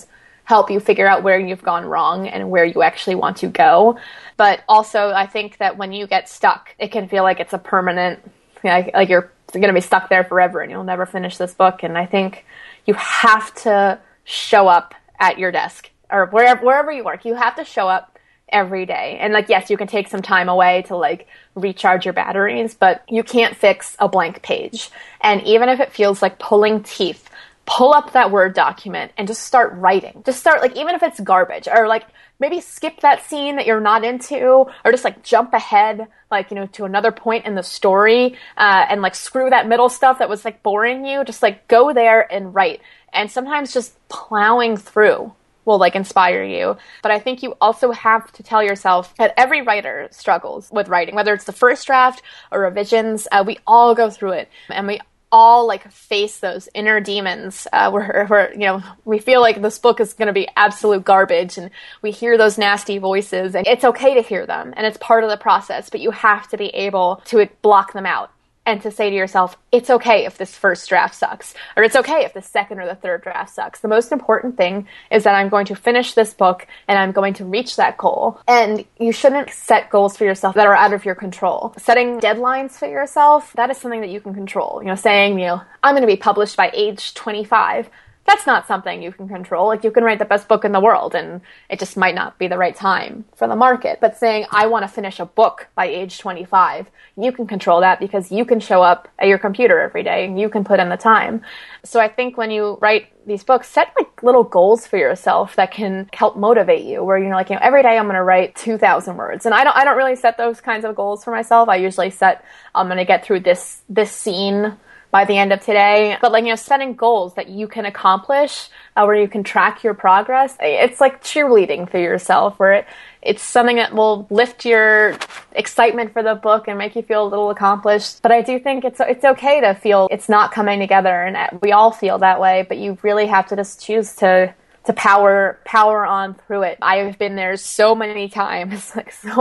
help you figure out where you've gone wrong and where you actually want to go. But also, I think that when you get stuck, it can feel like it's a permanent, like you're going to be stuck there forever and you'll never finish this book. And I think you have to show up at your desk or wherever you work. You have to show up every day. And like, yes, you can take some time away to like recharge your batteries, but you can't fix a blank page. And even if it feels like pulling teeth, pull up that Word document and just start writing. Just start, like, even if it's garbage, or like maybe skip that scene that you're not into, or just like jump ahead, like, to another point in the story, and like screw that middle stuff that was like boring you. Just like go there and write. And sometimes just plowing through will like inspire you. But I think you also have to tell yourself that every writer struggles with writing, whether it's the first draft or revisions. We all go through it, and we all like face those inner demons where we feel like this book is going to be absolute garbage, and we hear those nasty voices, and it's okay to hear them and it's part of the process, but you have to be able to block them out and to say to yourself, it's okay if this first draft sucks, or it's okay if the second or the third draft sucks. The most important thing is that I'm going to finish this book and I'm going to reach that goal. And you shouldn't set goals for yourself that are out of your control. Setting deadlines for yourself, that is something that you can control. Saying, I'm going to be published by age 25. That's not something you can control. Like, you can write the best book in the world and it just might not be the right time for the market. But saying, I want to finish a book by age 25, you can control that because you can show up at your computer every day and you can put in the time. So I think when you write these books, set like little goals for yourself that can help motivate you, where you're like, every day I'm going to write 2,000 words. And I don't really set those kinds of goals for myself. I usually set, I'm going to get through this scene by the end of today. But setting goals that you can accomplish, where you can track your progress, it's like cheerleading for yourself, where it's something that will lift your excitement for the book and make you feel a little accomplished. But I do think it's okay to feel it's not coming together, and we all feel that way, but you really have to just choose to power on through it. I have been there so many times.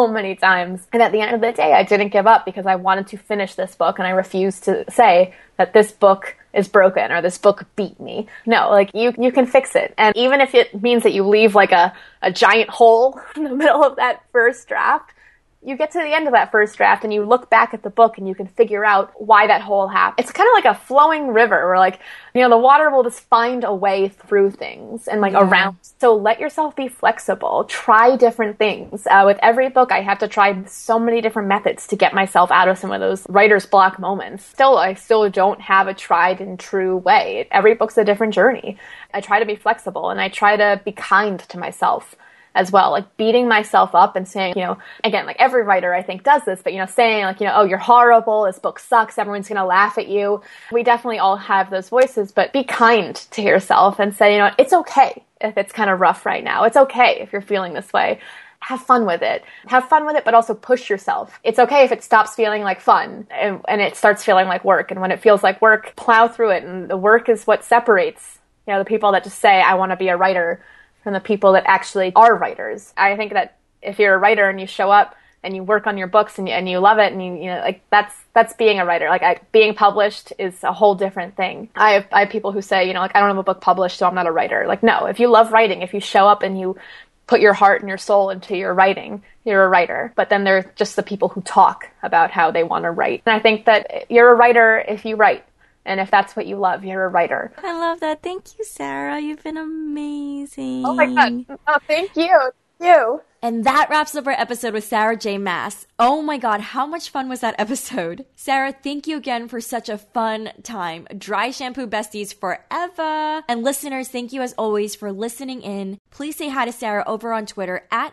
And at the end of the day, I didn't give up because I wanted to finish this book, and I refused to say that this book is broken or this book beat me. No, you can fix it. And even if it means that you leave like a giant hole in the middle of that first draft, you get to the end of that first draft and you look back at the book and you can figure out why that hole happened. It's kind of like a flowing river where the water will just find a way through things and around. So let yourself be flexible. Try different things. With every book, I have to try so many different methods to get myself out of some of those writer's block moments. I still don't have a tried and true way. Every book's a different journey. I try to be flexible and I try to be kind to myself as well, beating myself up and saying, again, every writer I think does this, but saying oh, you're horrible, this book sucks, everyone's gonna laugh at you. We definitely all have those voices, but be kind to yourself and say, it's okay if it's kind of rough right now. It's okay if you're feeling this way. Have fun with it, but also push yourself. It's okay if it stops feeling like fun and it starts feeling like work. And when it feels like work, plow through it. And the work is what separates, the people that just say, I want to be a writer, from the people that actually are writers. I think that if you're a writer and you show up and you work on your books and you love it and that's being a writer. Being published is a whole different thing. I have people who say, I don't have a book published, so I'm not a writer. No, if you love writing, if you show up and you put your heart and your soul into your writing, you're a writer. But then there's just the people who talk about how they want to write. And I think that you're a writer if you write. And if that's what you love, you're a writer. I love that. Thank you, Sarah. You've been amazing. Oh my God. Oh, thank you. You. And that wraps up our episode with Sarah J. Maas. Oh my God, how much fun was that episode? Sarah, thank you again for such a fun time. Dry shampoo besties forever. And listeners, thank you as always for listening in. Please say hi to Sarah over on Twitter at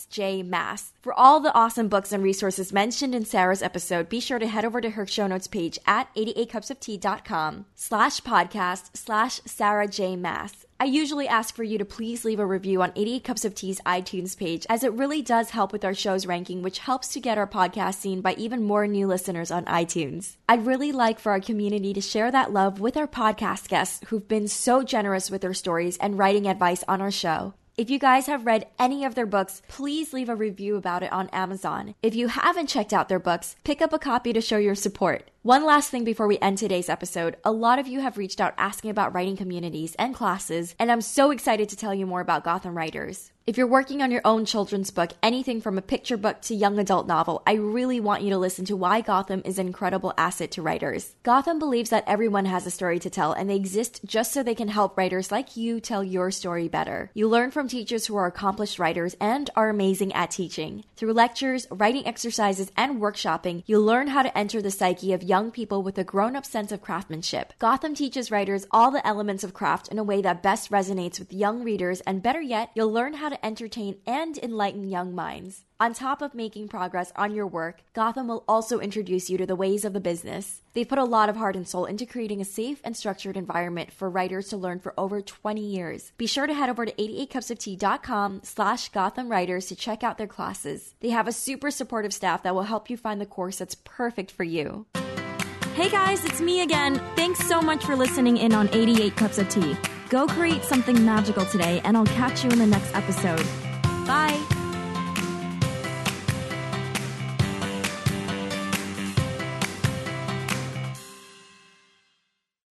SJMaas. For all the awesome books and resources mentioned in Sarah's episode, be sure to head over to her show notes page at 88cupsoftea.com/podcast/Sarah J. Maas. I usually ask for you to please leave a review on 88 Cups of Tea's iTunes page, as it really does help with our show's ranking, which helps to get our podcast seen by even more new listeners on iTunes. I'd really like for our community to share that love with our podcast guests who've been so generous with their stories and writing advice on our show. If you guys have read any of their books, please leave a review about it on Amazon. If you haven't checked out their books, pick up a copy to show your support. One last thing before we end today's episode. A lot of you have reached out asking about writing communities and classes, and I'm so excited to tell you more about Gotham Writers. If you're working on your own children's book, anything from a picture book to young adult novel, I really want you to listen to why Gotham is an incredible asset to writers. Gotham believes that everyone has a story to tell, and they exist just so they can help writers like you tell your story better. You learn from teachers who are accomplished writers and are amazing at teaching. Through lectures, writing exercises, and workshopping, you'll learn how to enter the psyche of young people with a grown-up sense of craftsmanship. Gotham teaches writers all the elements of craft in a way that best resonates with young readers, and better yet, you'll learn how to entertain and enlighten young minds. On top of making progress on your work, Gotham will also introduce you to the ways of the business. They've put a lot of heart and soul into creating a safe and structured environment for writers to learn for over 20 years. Be sure to head over to 88cupsoftea.com/GothamWriters to check out their classes. They have a super supportive staff that will help you find the course that's perfect for you. Hey guys, it's me again. Thanks so much for listening in on 88 Cups of Tea. Go create something magical today, and I'll catch you in the next episode. Bye!